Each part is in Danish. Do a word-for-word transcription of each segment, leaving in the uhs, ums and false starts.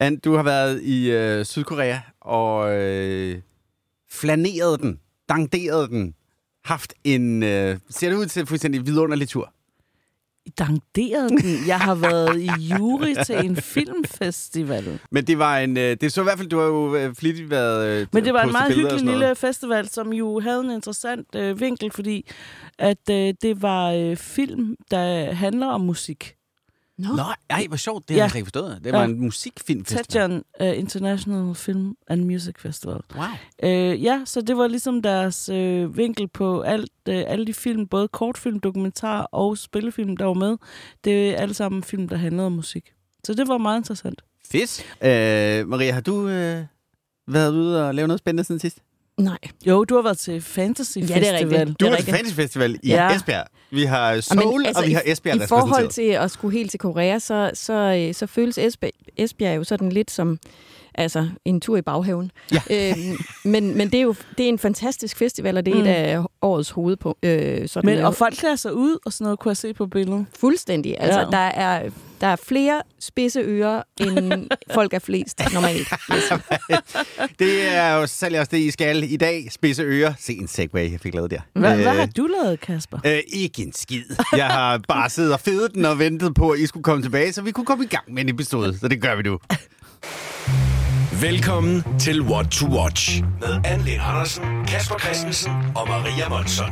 Ann, du har været i øh, Sydkorea og øh, flaneret den, dangderet den, haft en, øh, ser det ud til fuldstændig vidunderlig tur? Dangderet den. Jeg har været i jury til en filmfestival. Men det var en, øh, det så i hvert fald, du har jo øh, flittigt været øh, Men det var en meget hyggelig lille festival, som jo havde en interessant øh, vinkel, fordi at øh, det var øh, film, der handler om musik. Nå, Nå ej, hvor sjovt. Det har ja. jeg slet ikke forstået. Det var ja. en musikfilmfestival. Taejeon uh, International Film and Music Festival. Wow. Uh, ja, så det var ligesom deres uh, vinkel på alt, uh, alle de film, både kortfilm, dokumentar og spillefilm, der var med. Det er alle sammen film, der handlede om musik. Så det var meget interessant. Fedt. Uh, Maria, har du uh, været ude og lave noget spændende siden sidst? Nej. Jo, du har været til Fantasy Festival. Ja, det er rigtigt. Du var til Fantasy Festival i ja. Esbjerg. Vi har Seoul, altså, og vi har Esbjerg, der i forhold til at skulle helt til Korea, så, så, så føles Esbjerg, Esbjerg jo sådan lidt som altså, en tur i baghaven. Ja. Øhm, men men det, er jo, det er en fantastisk festival, og det er mm. et af årets hovedpunkt. Øh, men, og folk klæder sig ud, og sådan noget kunne jeg se på billedet. Fuldstændig. Altså, ja. der, er, der er flere spidse ører, end folk er flest normalt. Det er jo selv også det, I skal i dag. Spidse ører. Se en segway, jeg fik lavet der. Hva, øh, hvad har du lavet, Kasper? Øh, ikke en skid. Jeg har bare siddet og fedet den og ventet på, at I skulle komme tilbage, så vi kunne komme i gang med en episode. Så det gør vi nu. Velkommen til What to Watch med Ann Lind Andersen, Kasper Christensen og Maria Monson.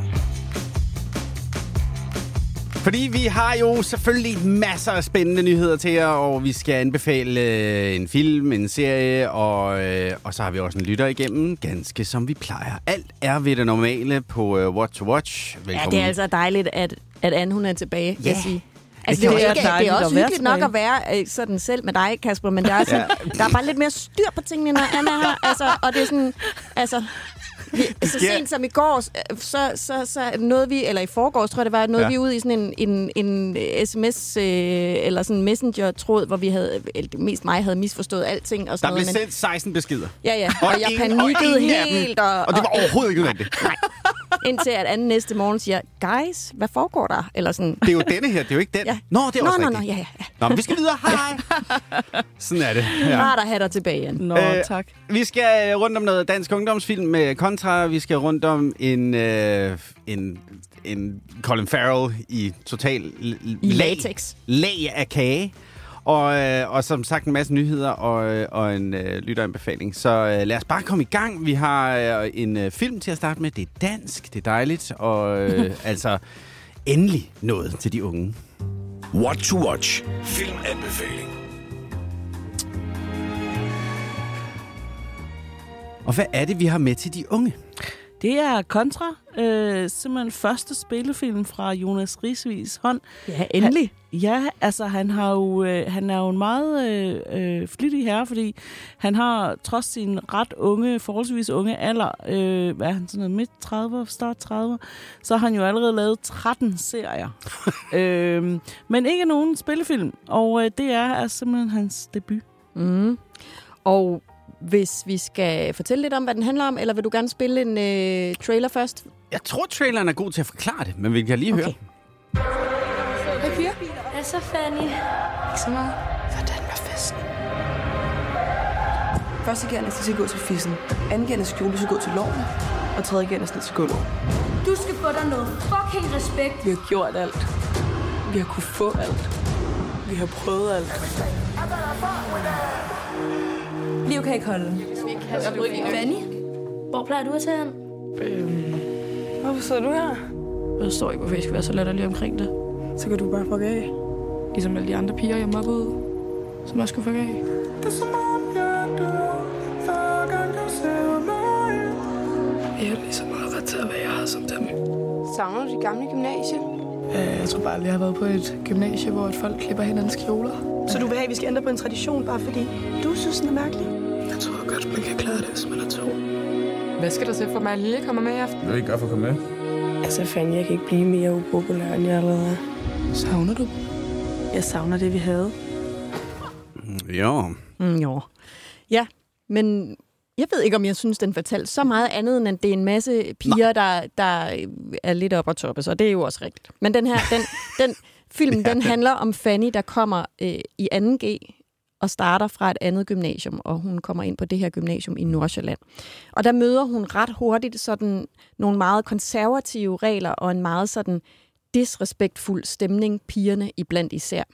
Fordi vi har jo selvfølgelig masser af spændende nyheder til jer, og vi skal anbefale øh, en film, en serie, og, øh, og så har vi også en lytter igennem, ganske som vi plejer. Alt er ved det normale på øh, What to Watch. Velkommen. Ja, det er altså dejligt, at, at Anne hun er tilbage, ja. jeg sige. Altså, det, det, er ikke, det er også hyggeligt nok at være øh, sådan selv med dig, Kasper, men der er, sådan, ja. der er bare lidt mere styr på tingene, når Anna er her. Altså, og det er sådan, altså, så sent som i går, så, så, så nåede vi, eller i forgårs, tror jeg det var, nåede ja. vi ud i sådan en, en, en sms øh, eller sådan en messenger-tråd, hvor vi havde, eller mest mig havde misforstået alting. Og sådan der blev noget, sendt seksten beskeder. Ja, ja, og, og jeg ingen, panikkede og helt. Og, og det var overhovedet ikke nødvendigt. Nej. Indtil at anden næste morgen siger, guys, hvad foregår der? Eller sådan. Det er jo denne her, det er jo ikke den. Ja. Nå, det er nå, også nå, rigtigt. Nå, ja, ja, ja. Nå, men vi skal videre. Hej. Sådan er det. Ja. Rart at have dig tilbage igen. Nå, øh, tak. Vi skal rundt om noget dansk ungdomsfilm med Contra. Vi skal rundt om en, øh, en, en Colin Farrell i total l- I latex. lag af kage. Og, øh, og som sagt en masse nyheder og, og en øh, lytteranbefaling. Så øh, lad os bare komme i gang. Vi har øh, en øh, film til at starte med. Det er dansk, det er dejligt. Og øh, altså endelig noget til de unge. What to Watch. Filmanbefaling. Og hvad er det, vi har med til de unge? Det er Contra, øh, simpelthen første spillefilm fra Jonas Risvigs hånd. Ja, endelig. Han, ja, altså han, har jo, øh, han er jo en meget øh, øh, flittig herre, fordi han har trods sin ret unge, forholdsvis unge alder, øh, hvad er han sådan noget, midt trediver, start trediver, så har han jo allerede lavet tretten serier. øh, men ikke nogen spillefilm, og øh, det er, er simpelthen hans debut. Mm. Og hvis vi skal fortælle lidt om, hvad den handler om, eller vil du gerne spille en øh, trailer først? Jeg tror, traileren er god til at forklare det, men vi kan lige okay. høre. Hej piger. Hvad så, Fanny? Ikke så meget. Hvordan var festen? Første gerne skal gå til fissen. Anden gerne skal gå til loven. Og tredje gerne skal til gulvet. Du skal få dig noget fucking respekt. Vi har gjort alt. Vi har kunne få alt. Vi har prøvet alt. Liv kan ikke holde. Fanny, hvor plejer du at tage hen? Øhm, hvorfor sidder du her? Jeg forstår ikke, hvorfor jeg skal være så latterlig omkring det. Så kan du bare fuck af. Ligesom alle de andre piger, jeg mobbede ud, som også skulle fuck af. Jeg er lige så meget ret til at være, jeg har som dem. Savner du de gamle gymnasie? Jeg tror bare aldrig, jeg har været på et gymnasie, hvor folk klipper hinandens kjoler. Så du vil have, at vi skal ændre på en tradition, bare fordi du synes, den er mærkelig? Jeg tror godt, man kan klare det, hvis man er to. Hvad skal der til for mig, at Lille kommer med i aften? Hvad vil I gøre for at komme med? Altså, fanden, jeg kan ikke blive mere upopulær, end jeg allerede er. Savner du? Jeg savner det, vi havde. Jo. Mm, jo. Ja, men jeg ved ikke, om jeg synes, den fortalte så meget andet, end at det er en masse piger, der, der er lidt op og toppe, så det er jo også rigtigt. Men den her, den, den film, ja. den handler om Fanny, der kommer øh, i anden G, og starter fra et andet gymnasium, og hun kommer ind på det her gymnasium i Nordsjælland. Og der møder hun ret hurtigt sådan nogle meget konservative regler og en meget sådan disrespektfuld stemning pigerne iblandt især.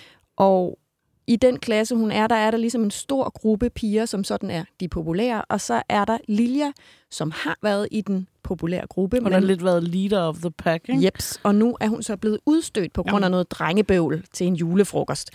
Og i den klasse, hun er, der er der ligesom en stor gruppe piger, som sådan er de populære, og så er der Lilja, som har været i den populære gruppe. Hun har lidt været leader of the pack, ikke? Jeps, og nu er hun så blevet udstødt på grund af noget drengebøvl til en julefrokost.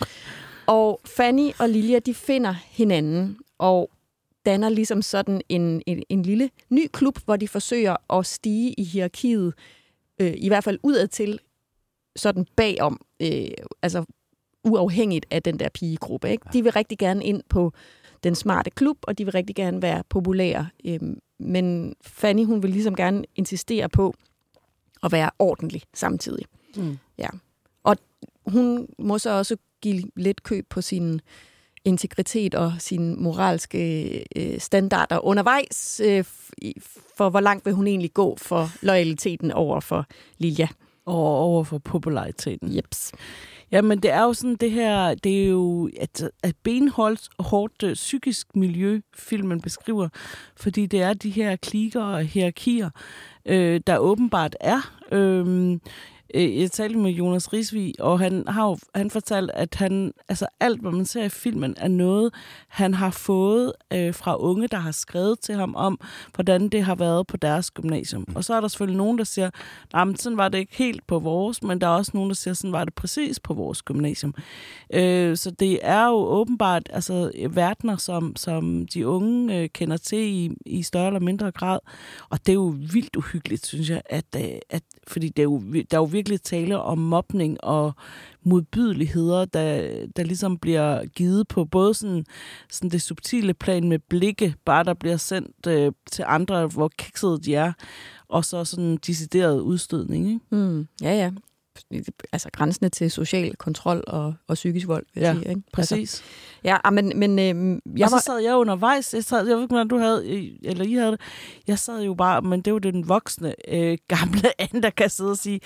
Og Fanny og Lilja, de finder hinanden, og danner ligesom sådan en, en, en lille ny klub, hvor de forsøger at stige i hierarkiet, øh, i hvert fald udadtil, sådan bagom, øh, altså uafhængigt af den der pigegruppe. Ikke? De vil rigtig gerne ind på den smarte klub, og de vil rigtig gerne være populære. Øhm, men Fanny, hun vil ligesom gerne insistere på at være ordentlig samtidig. Mm. Ja. Og hun må så også give lidt køb på sin integritet og sine moralske øh, standarder undervejs, øh, for hvor langt vil hun egentlig gå for loyaliteten over for Lilja. Og over for populariteten. Jeps. Jamen, det er jo sådan det her, det er jo et, et benholdt, hårdt uh, psykisk miljø, filmen beskriver, fordi det er de her kliker og hierarkier, øh, der åbenbart er. Øh, Jeg talte med Jonas Risvig, og han har jo, han fortalt, at han, altså alt, hvad man ser i filmen, er noget, han har fået øh, fra unge, der har skrevet til ham om, hvordan det har været på deres gymnasium. Og så er der selvfølgelig nogen, der siger, nej, men sådan var det ikke helt på vores, men der er også nogen, der siger, sådan var det præcis på vores gymnasium. Øh, så det er jo åbenbart altså, verdener, som, som de unge øh, kender til i, i større eller mindre grad. Og det er jo vildt uhyggeligt, synes jeg, at, at fordi det er jo, der er jo virkelig tale om mobning og modbydeligheder, der, der ligesom bliver givet på både sådan, sådan det subtile plan med blikke, bare der bliver sendt øh, til andre, hvor kiksede de er, og så sådan decideret udstødning, ikke? Mm, ja, ja. Altså grænsende til social kontrol og, og psykisk vold, vil jeg ja, sige. Ikke? Præcis. Altså, ja, men... men øh, jeg og så var... sad jeg undervejs, jeg, sad, jeg ved ikke, hvordan du havde, eller I havde det, jeg sad jo bare, men det var den voksne øh, gamle Anne, der kan sidde og sige,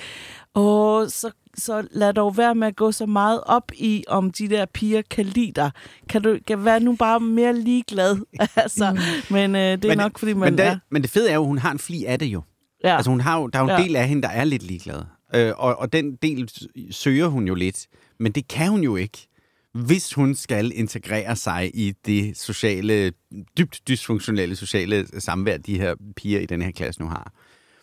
åh, så, så lad dog være med at gå så meget op i, om de der piger kan lide dig. Kan du kan være nu bare mere ligeglad? altså, mm. Men øh, det er men, nok, fordi man men det, er... Men det fede er jo, hun har en fli af det jo. Ja. Altså, hun har jo, der er jo en ja. del af hende, der er lidt ligeglad. Øh, og, og den del søger hun jo lidt, men det kan hun jo ikke, hvis hun skal integrere sig i det sociale, dybt dysfunktionelle sociale samvær, de her piger i den her klasse nu har.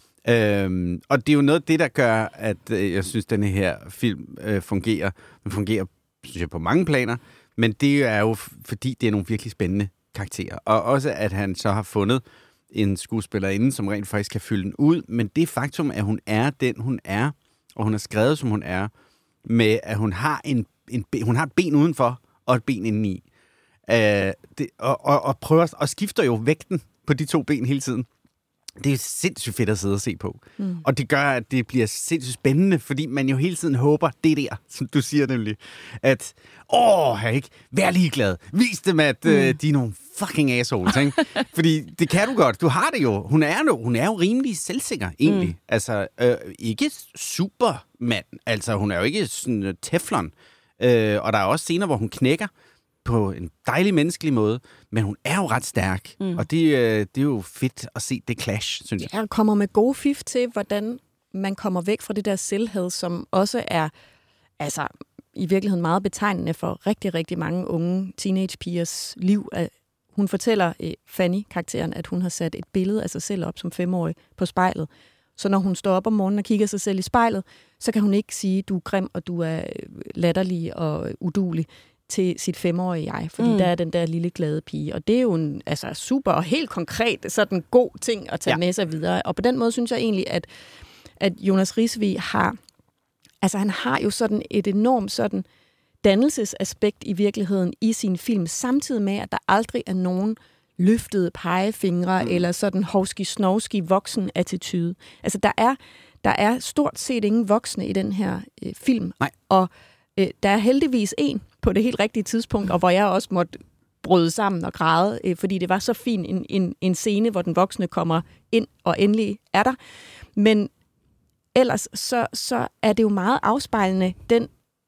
Øhm, og det er jo noget af det, der gør, at øh, jeg synes, at denne her film øh, fungerer. Den fungerer, synes jeg, på mange planer, men det er jo, fordi det er nogle virkelig spændende karakterer. Og også, at han så har fundet en skuespillerinde, som rent faktisk kan fylde den ud, men det faktum, at hun er den, hun er, og hun er skrevet, som hun er, med at hun har, en, en, hun har et ben udenfor, og et ben indeni. Uh, det, og, og, og prøver og skifter jo vægten på de to ben hele tiden. Det er sindssygt fedt at sidde og se på. Mm. Og det gør, at det bliver sindssygt spændende, fordi man jo hele tiden håber, det der, som du siger nemlig, at, åh, hey, ikke, vær ligeglad. Vis dem, at mm. øh, de er nogle fucking assholes, ikke? Fordi det kan du godt. Du har det jo. Hun er jo, hun er jo rimelig selvsikker, egentlig. Mm. Altså, øh, ikke supermand. Altså, hun er jo ikke sådan uh, teflon. Øh, og der er også scener, hvor hun knækker på en dejlig menneskelig måde, men hun er jo ret stærk, mm. og det, øh, det er jo fedt at se det clash, synes jeg. Ja, hun kommer med gode fif til, hvordan man kommer væk fra det der selvhed, som også er altså i virkeligheden meget betegnende for rigtig, rigtig mange unge teenagepigers liv. Hun fortæller Fanny-karakteren, at hun har sat et billede af sig selv op som femårig på spejlet. Så når hun står op om morgenen og kigger sig selv i spejlet, så kan hun ikke sige, du er grim, og du er latterlig og uduelig til sit femårige jeg, fordi mm. der er den der lille glade pige. Og det er jo en altså, super og helt konkret sådan god ting at tage ja. med sig videre. Og på den måde synes jeg egentlig, at, at Jonas Risvig har, altså han har jo sådan et enormt sådan dannelsesaspekt i virkeligheden i sin film, samtidig med, at der aldrig er nogen løftede pegefingre mm. eller sådan hovski-snovski voksen attitude. Altså der er, der er stort set ingen voksne i den her øh, film. Nej. Og øh, der er heldigvis en på det helt rigtige tidspunkt, og hvor jeg også måtte bryde sammen og græde, øh, fordi det var så fin en, en, en scene, hvor den voksne kommer ind og endelig er der. Men ellers så, så er det jo meget afspejlende den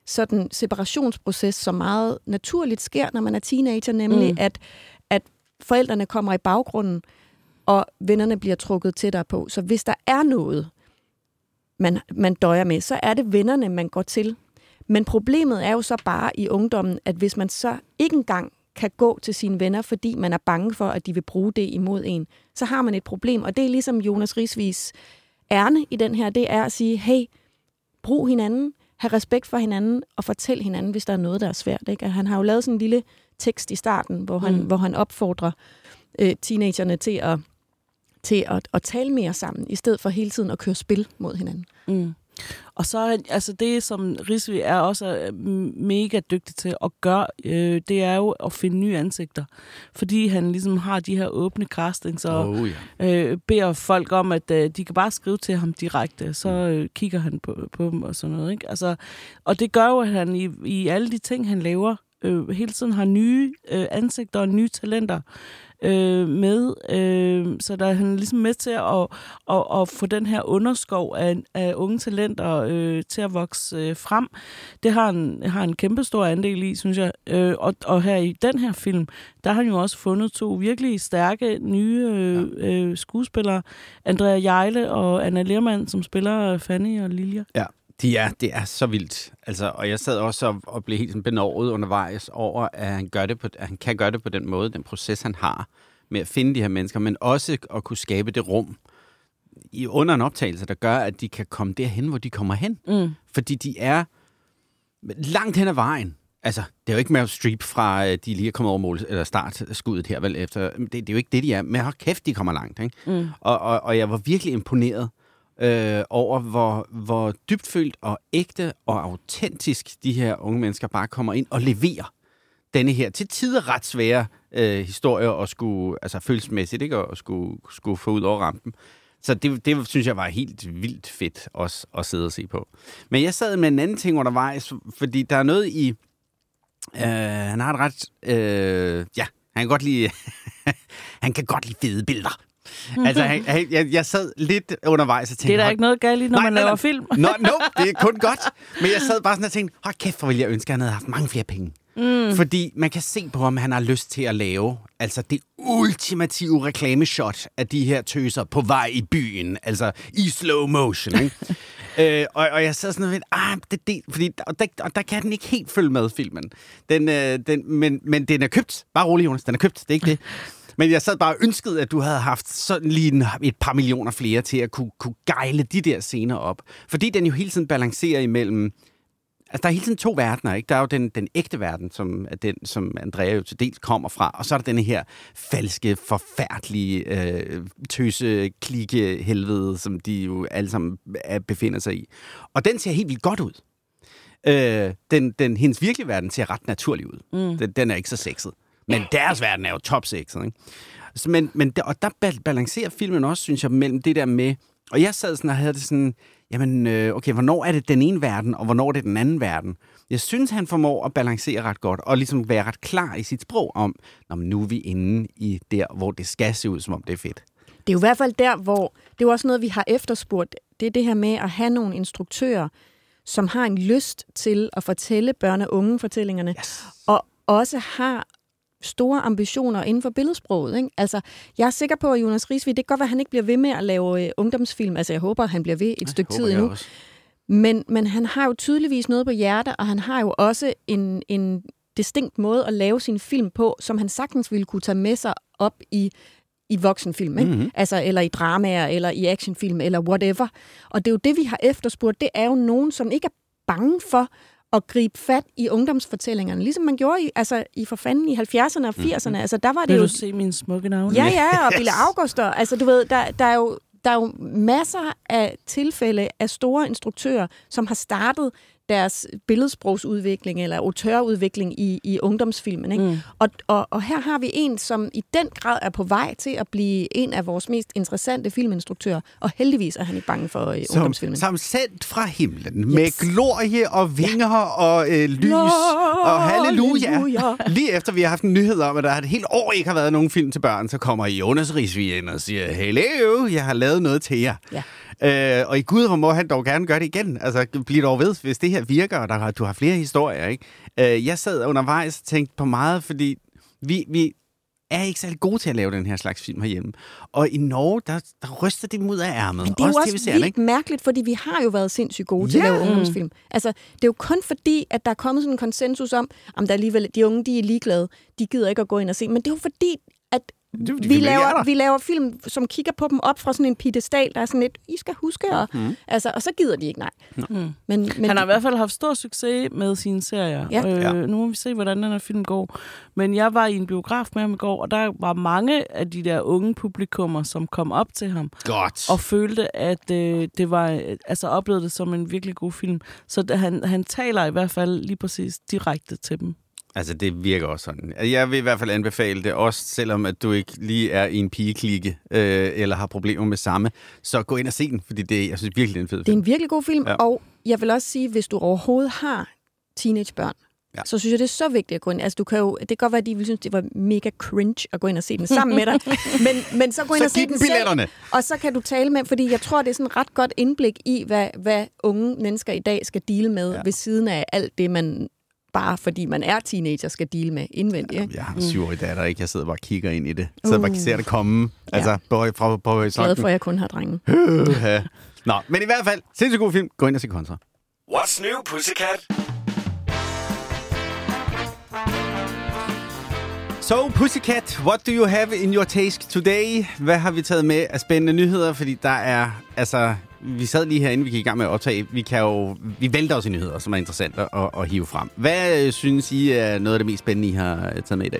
sådan separationsproces, som meget naturligt sker, når man er teenager, nemlig mm. at, at forældrene kommer i baggrunden, og vennerne bliver trukket tættere på. Så hvis der er noget, man, man døjer med, så er det vennerne, man går til. Men problemet er jo så bare i ungdommen, at hvis man så ikke engang kan gå til sine venner, fordi man er bange for, at de vil bruge det imod en, så har man et problem. Og det er ligesom Jonas Risvigs ærne i den her, det er at sige, hey, brug hinanden, have respekt for hinanden, og fortæl hinanden, hvis der er noget, der er svært. Ikke? Han har jo lavet sådan en lille tekst i starten, hvor han, mm. hvor han opfordrer øh, teenagerne til at, til at, at tale mere sammen, i stedet for hele tiden at køre spil mod hinanden. Mm. Og så altså det, som Risvig er også mega dygtig til at gøre, øh, det er jo at finde nye ansigter. Fordi han ligesom har de her åbne castings og oh, yeah. øh, beder folk om, at øh, de kan bare skrive til ham direkte. Så øh, kigger han på, på dem og sådan noget. Ikke? Altså, og det gør jo, at han i, i alle de ting, han laver, øh, hele tiden har nye øh, ansigter og nye talenter øh, med. Øh, så der er han ligesom med til at, at, at få den her underskov af, af unge talenter øh, til at vokse øh, frem. Det har en, har en kæmpe stor andel i, synes jeg. Øh, og, og her i den her film, der har han jo også fundet to virkelig stærke nye øh, øh, skuespillere. Andrea Hjejle og Anna Lermann, som spiller Fanny og Lilja. Ja. De er, det er så vildt. Altså, og jeg sad også og, og blev helt sådan benovet undervejs over, at han, gør det på, at han kan gøre det på den måde, den proces, han har med at finde de her mennesker, men også at kunne skabe det rum i under en optagelse, der gør, at de kan komme derhen, hvor de kommer hen. Mm. Fordi de er langt hen ad vejen. Altså, det er jo ikke Meryl Streep fra, de lige er kommet over mål, eller startskuddet her, vel, efter. Det, det er jo ikke det, de er. Men hold kæft, de kommer langt, ikke? Mm. Og, og, og jeg var virkelig imponeret Øh, over, hvor, hvor dybtfølt og ægte og autentisk de her unge mennesker bare kommer ind og leverer denne her til tider ret svære øh, historier og skulle, altså følelsesmæssigt, ikke, og skulle, skulle få ud over rampen. Så det, det synes jeg var helt vildt fedt også at sidde og se på. Men jeg sad med en anden ting undervejs, fordi der er noget i, øh, han har et ret, øh, ja, han kan godt lide, han kan godt lide fede billeder. Altså, jeg, jeg, jeg sad lidt undervejs og tænkte... Det er der ikke noget galt i, når nej, man laver nej, film. Nå, no, no, det er kun godt. Men jeg sad bare sådan og tænkte, hold kæft, hvor ville jeg ønske, at han havde haft mange flere penge. Mm. Fordi man kan se på ham, han har lyst til at lave altså det ultimative reklameshot af de her tøser på vej i byen. Altså i slow motion, ikke? øh, og, og jeg sad sådan og tænkte, ah, det, det, fordi, og, der, og der kan den ikke helt følge med, filmen. Den, øh, den, men, men den er købt. Bare rolig, Jonas, den er købt. Det er ikke det. Men jeg sad bare og ønskede, at du havde haft sådan lige et par millioner flere til at kunne, kunne gejle de der scener op. Fordi den jo hele tiden balancerer imellem... Altså, der er hele tiden to verdener, ikke? Der er jo den, den ægte verden, som er den, som Andrea jo til dels kommer fra. Og så er der denne her falske, forfærdelige øh, tøse, klikke helvede, som de jo alle sammen er, befinder sig i. Og den ser helt vildt godt ud. Øh, den, den, hendes virkelige verden ser ret naturlig ud. Mm. Den, den er ikke så sexet. Men deres verden er jo top-sexet, ikke? Men, men der, og der balancerer filmen også, synes jeg, mellem det der med... Og jeg sad sådan og havde det sådan... Jamen, øh, okay, hvornår er det den ene verden, og hvornår er det den anden verden? Jeg synes, han formår at balancere ret godt, og ligesom være ret klar i sit sprog om, når nu er vi inde i der, hvor det skal se ud, som om det er fedt. Det er jo i hvert fald der, hvor... Det er jo også noget, vi har efterspurgt. Det er det her med at have nogle instruktører, som har en lyst til at fortælle børne- og unge-fortællingerne, yes. og også har store ambitioner inden for billedsproget. Ikke? Altså, jeg er sikker på, at Jonas Risvig, det kan godt være, at han ikke bliver ved med at lave øh, ungdomsfilm. Altså, jeg håber, at han bliver ved et jeg stykke tid endnu. Men, men han har jo tydeligvis noget på hjerte, og han har jo også en, en distinkt måde at lave sin film på, som han sagtens ville kunne tage med sig op i, i voksenfilm. Ikke? Mm-hmm. Altså, eller i dramaer, eller i actionfilm, eller whatever. Og det er jo det, vi har efterspurgt. Det er jo nogen, som ikke er bange for at gribe fat i ungdomsfortællingerne. Ligesom man gjorde i, altså, i for fanden i halvfjerdserne og firserne. Altså, der var det Vil jo... du se min smukke navn? Ja, ja, og Bille Auguster. Altså, du ved, der, der, er jo, der er jo masser af tilfælde af store instruktører, som har startet deres billedsprogsudvikling eller autørudvikling i, i ungdomsfilmen. Ikke? Mm. Og, og, og her har vi en, som i den grad er på vej til at blive en af vores mest interessante filminstruktører, og heldigvis er han ikke bange for uh, som, ungdomsfilmen. Som sendt fra himlen, yes. med glorie og vinger ja. og øh, lys Lå, og halleluja. halleluja. Lige efter vi har haft en nyhed om, at der et helt år ikke har været nogen film til børn, så kommer Jonas Risvig ind og siger, hello, jeg har lavet noget til jer. Ja. Øh, og i Gud, hvor må han dog gerne gøre det igen. Altså, bliv dog ved, hvis det her virker, og der, du har flere historier, ikke? Øh, jeg sad undervejs og tænkte på meget, fordi vi, vi er ikke særlig gode til at lave den her slags film herhjemme. Og i Norge, der, der ryster de dem ud af ærmet. Men det er jo også, også vildt ikke? mærkeligt, fordi vi har jo været sindssygt gode til yeah. at lave ungdomsfilm. Altså, det er jo kun fordi, at der er kommet sådan en konsensus om, om der alligevel, de unge, de er ligeglade, de gider ikke at gå ind og se. Men det er jo fordi, at Det, vi, laver, vi laver film, som kigger på dem op fra sådan en piedestal, der er sådan lidt, I skal huske, og, mm. altså, og så gider de ikke, nej. Mm. Men, men han har i hvert fald haft stor succes med sine serier. Ja. Øh, ja. Nu må vi se, hvordan den her film går. Men jeg var i en biograf med ham i går, og der var mange af de der unge publikummer, som kom op til ham. Godt. Og følte, at øh, det var, altså oplevede det som en virkelig god film. Så det, han, han taler i hvert fald lige præcis direkte til dem. Altså, det virker også sådan. Jeg vil i hvert fald anbefale det, også selvom at du ikke lige er i en pigeklikke, øh, eller har problemer med samme. Så gå ind og se den, fordi det, jeg synes virkelig, det er en fed film. Det er en virkelig god film, ja. Og jeg vil også sige, hvis du overhovedet har teenagebørn, ja. Så synes jeg, det er så vigtigt at gå ind. Altså, du kan jo, det kan godt være, at de vil synes, det var mega cringe at gå ind og se den sammen med dig. Men, men så gå ind så og se den selv, og så kan du tale med, fordi jeg tror, det er sådan et ret godt indblik i, hvad, hvad unge mennesker i dag skal deale med, ja. Ved siden af alt det, man bare fordi man er teenager, skal deale med indvendigt. Ja, jeg har en syvårig datter, ikke? Jeg sidder bare og kigger ind i det. Så uh. bare ser det komme. Altså, ja. på, fra, på horisonten. Glad for, at jeg kun har drenge. Nå, men i hvert fald, sindssygt god film. Gå ind og se Contra. What's new, Pussycat? So, Pussycat, what do you have in your taste today? Hvad har vi taget med af spændende nyheder? Fordi der er, altså, vi sad lige herinde, vi gik i gang med at optage. Vi kan jo, vi vælter os i nyheder, som er interessante at, at hive frem. Hvad synes I er noget af det mest spændende, I har taget med i dag?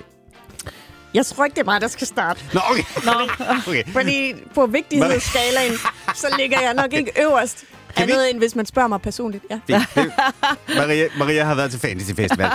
Jeg tror ikke, det er mig, der skal starte. Nå, okay. Nå, okay. Fordi på vigtighedsskalaen, så ligger jeg nok ikke øverst. Kan andet vi... end hvis man spørger mig personligt. Ja. Det, det, Maria, Maria har været til Fantasy Festival.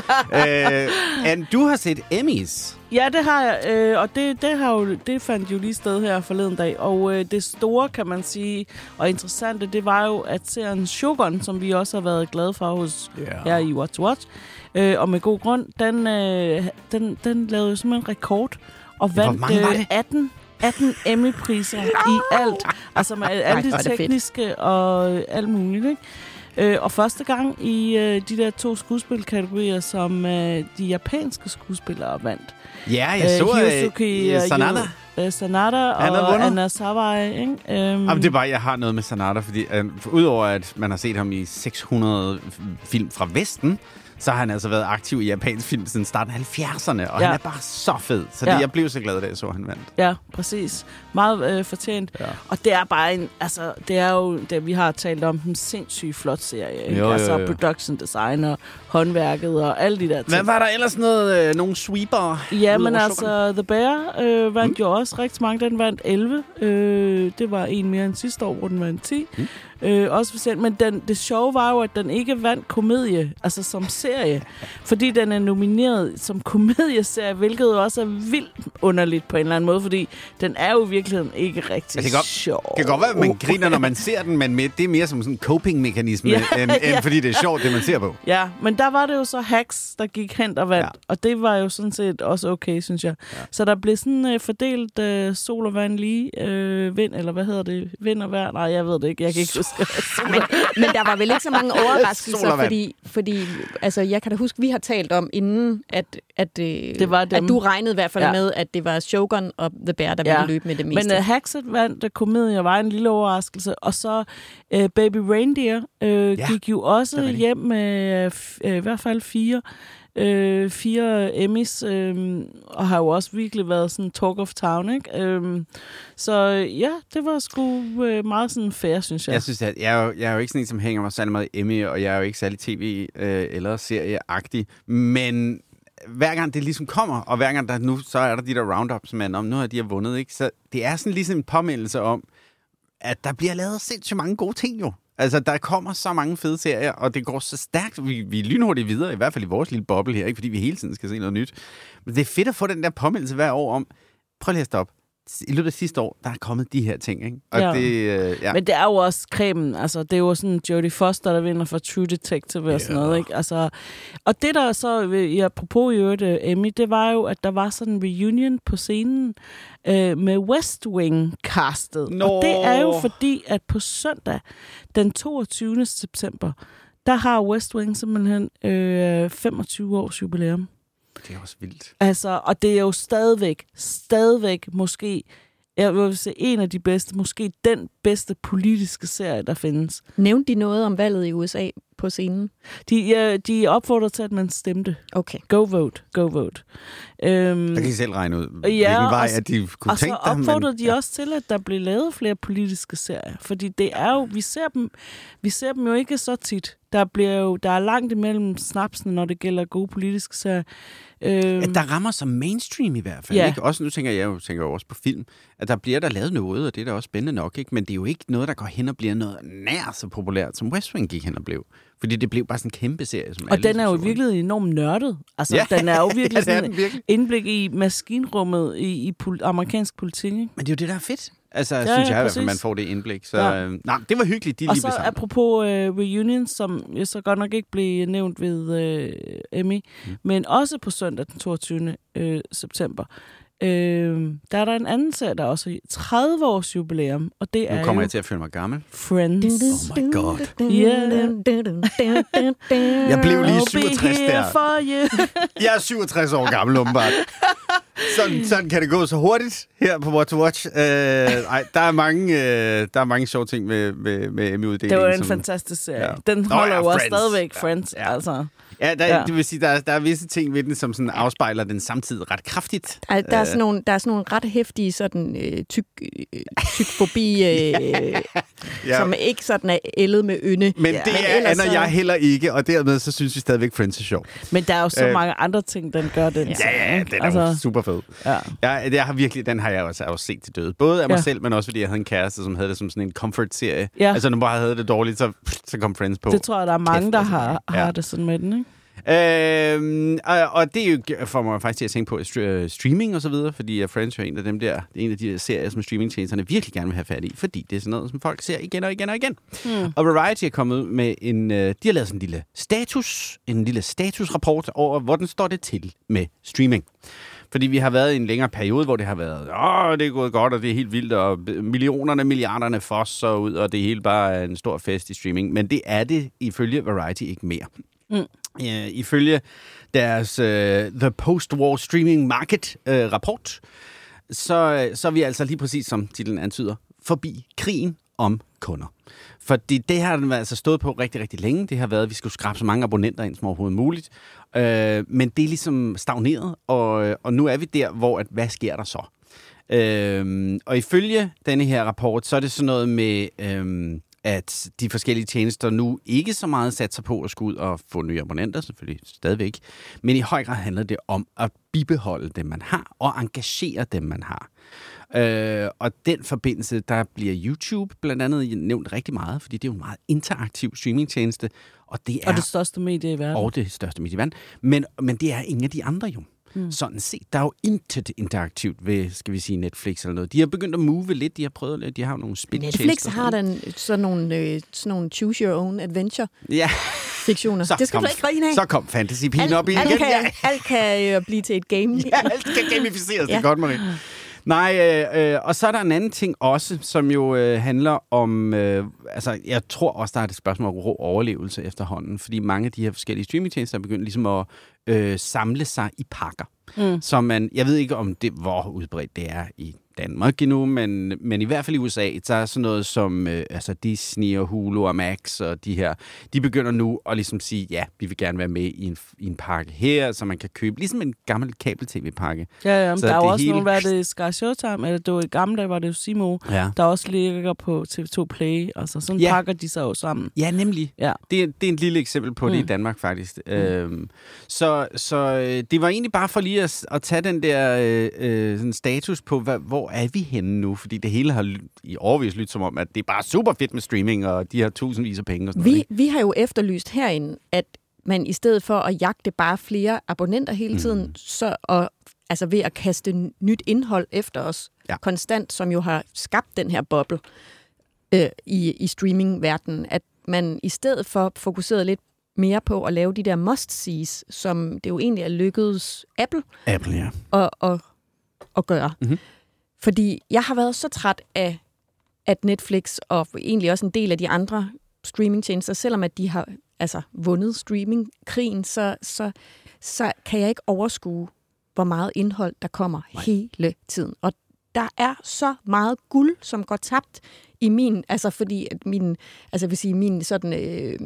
uh, and du har set Emmys. Ja, det har jeg, øh, og det, det, har jo, det fandt jo lige sted her forleden dag. Og øh, det store, kan man sige, og interessante, det var jo, at serien Shogun, som vi også har været glade for hos yeah. her i Watch Watch, øh, og med god grund, den, øh, den, den lavede jo simpelthen rekord og vandt øh, atten atten Emmy-priser i alt. Altså med alle de tekniske og alt muligt, ikke? Øh, og første gang i øh, de der to skuespilkategorier, som øh, de japanske skuespillere vandt. Ja, jeg så øh, Hirosuke uh, Sanada. Uh, Sanada og Anna Sawai, ikke? Um, Jamen, det er bare, jeg har noget med Sanada, fordi uh, udover at man har set ham i seks hundrede film fra Vesten, så har han altså været aktiv i japansk film siden starten af halvfjerdserne, og ja. Han er bare så fed. Så det, ja. Jeg blev så glad, da jeg så, han vandt. Ja, præcis. Meget øh, fortjent. Ja. Og det er bare en, altså, det er jo, det, vi har talt om, en sindssygt flot serie. Ikke? Jo, altså, jo, jo. Production design og håndværket og alle de der ting. Hvad var der ellers noget, øh, nogle sweeper? Ja, men altså, The Bear øh, vandt mm. jo også rigtig mange. Den vandt elleve. Øh, det var en mere end sidste år, hvor den vandt ti. Mm. Øh, også for selv, men den, det sjove var jo, at den ikke vandt komedie, altså som serie, fordi den er nomineret som komedieserie, hvilket jo også er vildt underligt på en eller anden måde, fordi den er jo i virkeligheden ikke rigtig altså, sjov. Det kan godt være, at man griner, når man ser den, men med, det er mere som sådan en coping-mekanisme, ja, end, end ja. Fordi det er sjovt, det man ser på. Ja, men der var det jo så Hacks, der gik hen og vandt, ja. Og det var jo sådan set også okay, synes jeg. Ja. Så der blev sådan øh, fordelt øh, sol og vand lige, øh, vind, eller hvad hedder det? Vind og vejr? Nej, jeg ved det ikke, jeg kan ikke huske. men, men der var vel ikke så mange overraskelser, fordi, fordi altså, jeg kan da huske, vi har talt om inden, at, at, det var at du regnede i hvert fald ja. Med, at det var Shogun og The Bear, der ville ja. Løbe med det meste. Men uh, Hackset vandt uh, komedie var en lille overraskelse, og så uh, Baby Reindeer uh, ja. Gik jo også hjem med uh, f- uh, i hvert fald fire Øh, fire Emmys, øh, og har jo også virkelig været sådan talk of town, ikke? Øh, så ja, det var sgu øh, meget sådan fair, synes jeg. Jeg synes, at jeg er jo, jeg er jo ikke sådan en, som hænger mig særlig meget i Emmy, og jeg er jo ikke særlig tv- øh, eller serieagtig, men hver gang det ligesom kommer, og hver gang der nu, så er der de der roundups, man om nu har de har vundet, ikke? Så det er sådan ligesom en påmindelse om, at der bliver lavet sindssygt mange gode ting jo. Altså, der kommer så mange fede serier, og det går så stærkt. Vi, vi er lynhurtigt videre, i hvert fald i vores lille boble her, ikke fordi vi hele tiden skal se noget nyt. Men det er fedt at få den der påmindelse hver år om, prøv lige at stoppe. i løbet af sidste år, der er kommet de her ting, ikke? Og ja. det, øh, ja. Men det er jo også cremen. Altså, det er jo sådan Jodie Foster, der vinder for True Detective og yeah. sådan noget, ikke? Altså, og det der så, i apropos i øvrigt, Emmy, det var jo, at der var sådan en reunion på scenen øh, med West Wing-castet. Nå. Og det er jo fordi, at på søndag, den toogtyvende september, der har West Wing simpelthen øh, femogtyve års jubilæum. Det er også vildt. Altså, og det er jo stadigvæk, stadigvæk måske, jeg vil sige, en af de bedste, måske den bedste politiske serie, der findes. Nævnte de noget om valget i U S A på scenen? De, ja, de opfordrer til, at man stemte. Okay. Go vote, go vote. Øhm, der kan I selv regne ud, ja, hvilken vej, og, at de kunne og tænke så opfordrede men, de ja. også til, at der blev lavet flere politiske serier. Fordi det er jo, vi ser dem, vi ser dem jo ikke så tit. Der bliver jo, der er langt imellem snapsene, når det gælder gode politiske serier. Øhm, at der rammer som mainstream i hvert fald. Ja. Ikke? Også nu tænker jeg jo tænker jeg også på film, at der bliver der lavet noget, og det er da også spændende nok, ikke? Men det er jo ikke noget, der går hen og bliver noget nær så populært, som West Wing gik hen og blev. Fordi det blev bare sådan en kæmpe serie. Som og den er jo virkelig enormt nørdet. Altså, ja. Den er jo virkelig ja, sådan virkelig. indblik i maskinrummet i, i pol- amerikansk politik. Ikke? Men det er jo det, der er fedt. Altså, ja, ja, synes jeg i hvert præcis. fald, man får det indblik. Så Ja. øh, nej, det var hyggeligt, de og lige så blev sammen. apropos øh, reunion, som jeg så godt nok ikke blev nævnt ved øh, Emmy, mm. men også på søndag den toogtyvende Øh, september, øh, der er der en anden serie, der også har tredive års jubilæum, og det er Nu kommer jo jeg til at føle mig gammel. Friends. Oh my god. Yeah. Jeg blev lige I'll be syvogtres here der. for you. Jeg er syvogtres år gammel, åbenbart. Sådan, sådan kan det gå så hurtigt her på What to Watch. Uh, ej, der er mange, uh, der er mange sjove ting med, med, med Emmy-uddelingen. Det var en som, fantastisk serie. Ja. Den holder Nå, jo ja, også Friends. stadigvæk, Ja, Friends. ja. Altså. Ja, der, Ja. det vil sige, der, der er visse ting ved den, som sådan afspejler den samtidig ret kraftigt. Der, der, er sådan nogle, der er sådan nogle ret hæftige sådan, øh, tyk, øh, tykfobi, øh, Ja. som ikke sådan er ældet med ynde. Men Ja. det Men er ellers Anna så- jeg heller ikke, og dermed så synes vi stadigvæk, Friends er sjov. Men der er jo så Øh. mange andre ting, den gør den. Ja, serie, ja, ikke? den er altså, jo super fed. ja. Jeg, jeg har virkelig, den har jeg også, også set til døde. Både af mig Ja. selv, men også fordi jeg havde en kæreste, som havde det som sådan en comfort-serie. Ja. Altså, når man bare havde det dårligt, så, så kom Friends på. Det tror jeg, der er mange, Kæft, der altså. har, Ja. har det sådan med den, ikke? Øhm, og, og det er jo, får mig faktisk til at tænke på st- streaming og så videre, fordi uh, Friends er en af dem der, en af de der serier, som streamingtjenesterne virkelig gerne vil have fat i, fordi det er sådan noget, som folk ser igen og igen og igen. Hmm. Og Variety er kommet ud med en, uh, de har lavet sådan en lille status, en lille statusrapport over, hvordan står det til med streaming. Fordi vi har været i en længere periode, hvor det har været, åh, det er gået godt, og det er helt vildt, og millionerne, milliarderne fosser ud, og det hele bare er en stor fest i streaming. Men det er det ifølge Variety ikke mere. Mm. Uh, ifølge deres uh, The Post-War Streaming Market uh, rapport, så, så er vi altså lige præcis, som titlen antyder, forbi krigen om kunder. Fordi det har den altså stået på rigtig, rigtig længe. Det har været, at vi skulle skrabe så mange abonnenter ind som overhovedet muligt. Uh, men det er ligesom stagneret, og, og nu er vi der, hvor, at, hvad sker der så? Uh, og ifølge denne her rapport, så er det sådan noget med... Uh, at de forskellige tjenester nu ikke så meget satser på at skulle ud og få nye abonnenter, selvfølgelig stadigvæk, men i høj grad handler det om at bibeholde dem, man har, og engagere dem, man har. Øh, og den forbindelse, der bliver YouTube blandt andet nævnt rigtig meget, fordi det er jo en meget interaktiv streamingtjeneste, og det er... Og det største medie i verden. Og det største medie i verden. Men, men det er ingen af de andre jo. Hmm. Sådan set. Der er jo intet interaktivt ved, skal vi sige, Netflix eller noget. De har begyndt at move lidt, de har prøvet lidt, de har nogle spil. Netflix har den sådan nogle, øh, sådan nogle choose your own adventure ja. fiktioner. Så det skal kom, du ikke grine af. Så kom fantasy-pigen alt, op i alt igen. Kan, Ja. alt kan øh, blive til et game. Ja, alt kan gamificeres. Ja. Det er Ja. godt, Marie. Nej, øh, øh, og så er der en anden ting også, som jo øh, handler om, øh, altså jeg tror også, der er et spørgsmål om rå overlevelse efterhånden, fordi mange af de her forskellige streamingtjenester er begyndt ligesom at øh, samle sig i pakker. Mm. Så man, jeg ved ikke, om det, hvor udbredt det er i Danmark endnu, men, men i hvert fald i U S A, der er sådan noget som øh, altså Disney og Hulu og Max og de her, de begynder nu at ligesom sige, ja, vi vil gerne være med i en, i en pakke her, så man kan købe, ligesom en gammel kabel-tv-pakke. Ja, ja, men så der er jo også hele... nogle, hvad er det, Sky Showtime, eller det var i gamle dage, var det jo Simo, ja. der også ligger på T V to Play, altså sådan ja. pakker de sig jo sammen. Ja, nemlig. Ja. Det, er, det er en lille eksempel på mm. det i Danmark, faktisk. Mm. Øhm, så så det var egentlig bare for lige at, at tage den der øh, sådan status på, hvad, hvor er vi henne nu? Fordi det hele har ly- i årevis lyttet som om, at det er bare super fedt med streaming, og de har tusindvis af penge og sådan vi, noget. Vi har jo efterlyst herinde, at man i stedet for at jagte bare flere abonnenter hele tiden, mm. så og, altså ved at kaste nyt indhold efter os ja. konstant, som jo har skabt den her boble øh, i, i streamingverdenen, at man i stedet for fokuserede lidt mere på at lave de der must-sees, som det jo egentlig er lykkedes Apple, Apple ja. at, at, at gøre. Mm-hmm. Fordi jeg har været så træt af, at Netflix og egentlig også en del af de andre streamingtjenester, selvom at de har altså vundet streamingkrigen, så, så, så kan jeg ikke overskue, hvor meget indhold der kommer Nej. hele tiden. Og der er så meget guld, som går tabt i min, altså fordi at min, altså jeg vil sige min sådan, øh,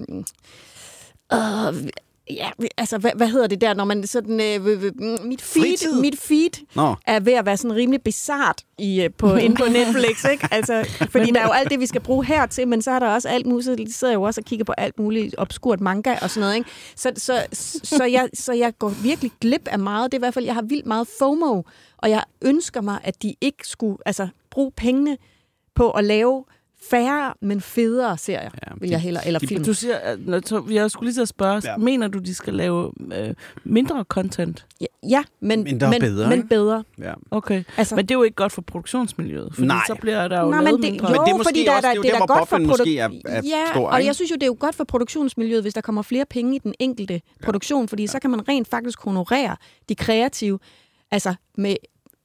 øh, ja, altså hvad, hvad hedder det der, når man sådan, øh, mit feed, Fritid. mit feed Nå. er ved at være sådan rimelig bizart i, på, inde på Netflix, ikke? Altså, fordi der er jo alt det, vi skal bruge her til, men så er der også alt muligt, så de sidder jo også og kigger på alt muligt obskurt manga og sådan noget, ikke? Så, så, så, jeg, så jeg går virkelig glip af meget, det er i hvert fald, jeg har vildt meget FOMO, og jeg ønsker mig, at de ikke skulle altså, bruge pengene på at lave færre, men federe serier, ja, vil jeg hellere, eller film. Du siger, jeg skulle lige til at spørge, ja. mener du, de skal lave øh, mindre content? Ja, ja men, mindre men, bedre, men bedre. Ja. Okay, altså, men det er jo ikke godt for produktionsmiljøet, fordi nej. så bliver der jo nej, lavet men det, mindre. Jo, men det er fordi der, også, der, det er det er der, godt for måske er, er ja, stor, og jeg synes jo, det er jo godt for produktionsmiljøet, hvis der kommer flere penge i den enkelte ja. produktion, fordi ja. så kan man rent faktisk honorere de kreative, altså med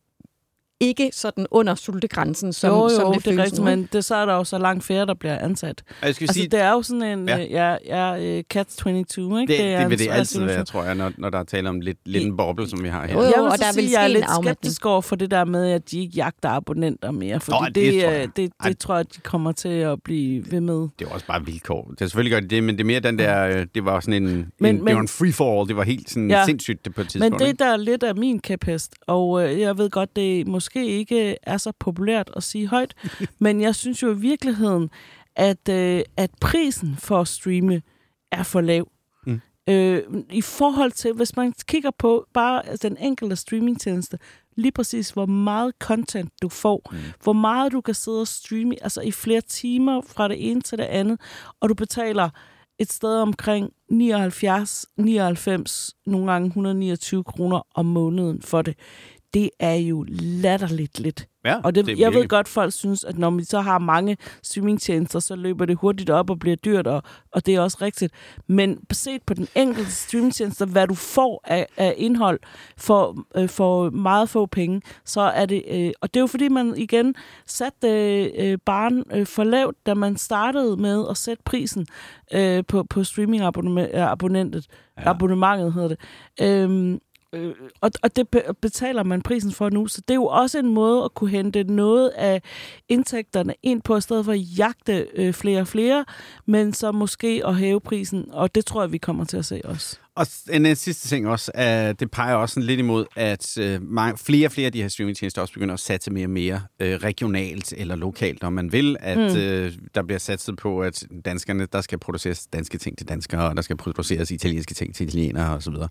ikke sådan under sultegrænsen, som, jo, jo, som det, det føles rigtigt, men det, så er der jo så langt færre, der bliver ansat. Altså, sige, det er jo sådan en ja. Ja, ja, catch twenty-two, ikke? Det, det, det vil det altid være, tror jeg, når, når der er tale om lidt, lidt en boble, som vi har her. Jo, jo, jeg vil og der sige, jeg er lidt skeptisk over for det der med, at de ikke jagter abonnenter mere, fordi Nå, det, det, tror jeg. Det, det, det tror jeg, de kommer til at blive ved med. Det er også bare vilkår. Det er selvfølgelig godt det, men det er mere den der, det var sådan en, men, en, men, det var en free for all, det var helt sådan ja, sindssygt det på et tidspunkt. Men det der er lidt af min kæphest, og øh, jeg ved godt, det måske ikke er så populært at sige højt, men jeg synes jo i virkeligheden, at, øh, at prisen for at streame er for lav. Mm. Øh, I forhold til, hvis man kigger på bare den enkelte streamingtjeneste, lige præcis hvor meget content du får, mm. hvor meget du kan sidde og streame, altså i flere timer fra det ene til det andet, og du betaler et sted omkring nioghalvfjerds, nioghalvfems, nogle gange et hundrede og niogtyve kroner om måneden for det. Det er jo latterligt lidt. Ja, og det, det jeg ved godt, folk synes, at når vi så har mange streamingtjenester, så løber det hurtigt op og bliver dyrt, og, og det er også rigtigt. Men set på den enkelte streamingtjeneste, hvad du får af, af indhold for, øh, for meget få penge, så er det... Øh, og det er jo fordi, man igen satte øh, barren øh, for lavt, da man startede med at sætte prisen øh, på, på streaming-abonnementet. Ja. Abonnementet hedder det. Øh, Øh, og, og det betaler man prisen for nu, så det er jo også en måde at kunne hente noget af indtægterne ind på, i stedet for at jagte øh, flere og flere, men så måske at hæve prisen, og det tror jeg, vi kommer til at se også. Og en, en sidste ting også, at det peger også lidt imod, at øh, mange, flere og flere af de her streamingtjenester også begynder at satse mere og mere øh, regionalt eller lokalt, om man vil, at mm. øh, der bliver satset på, at danskerne, der skal produceres danske ting til danskere, og der skal produceres italienske ting til italienere og så videre.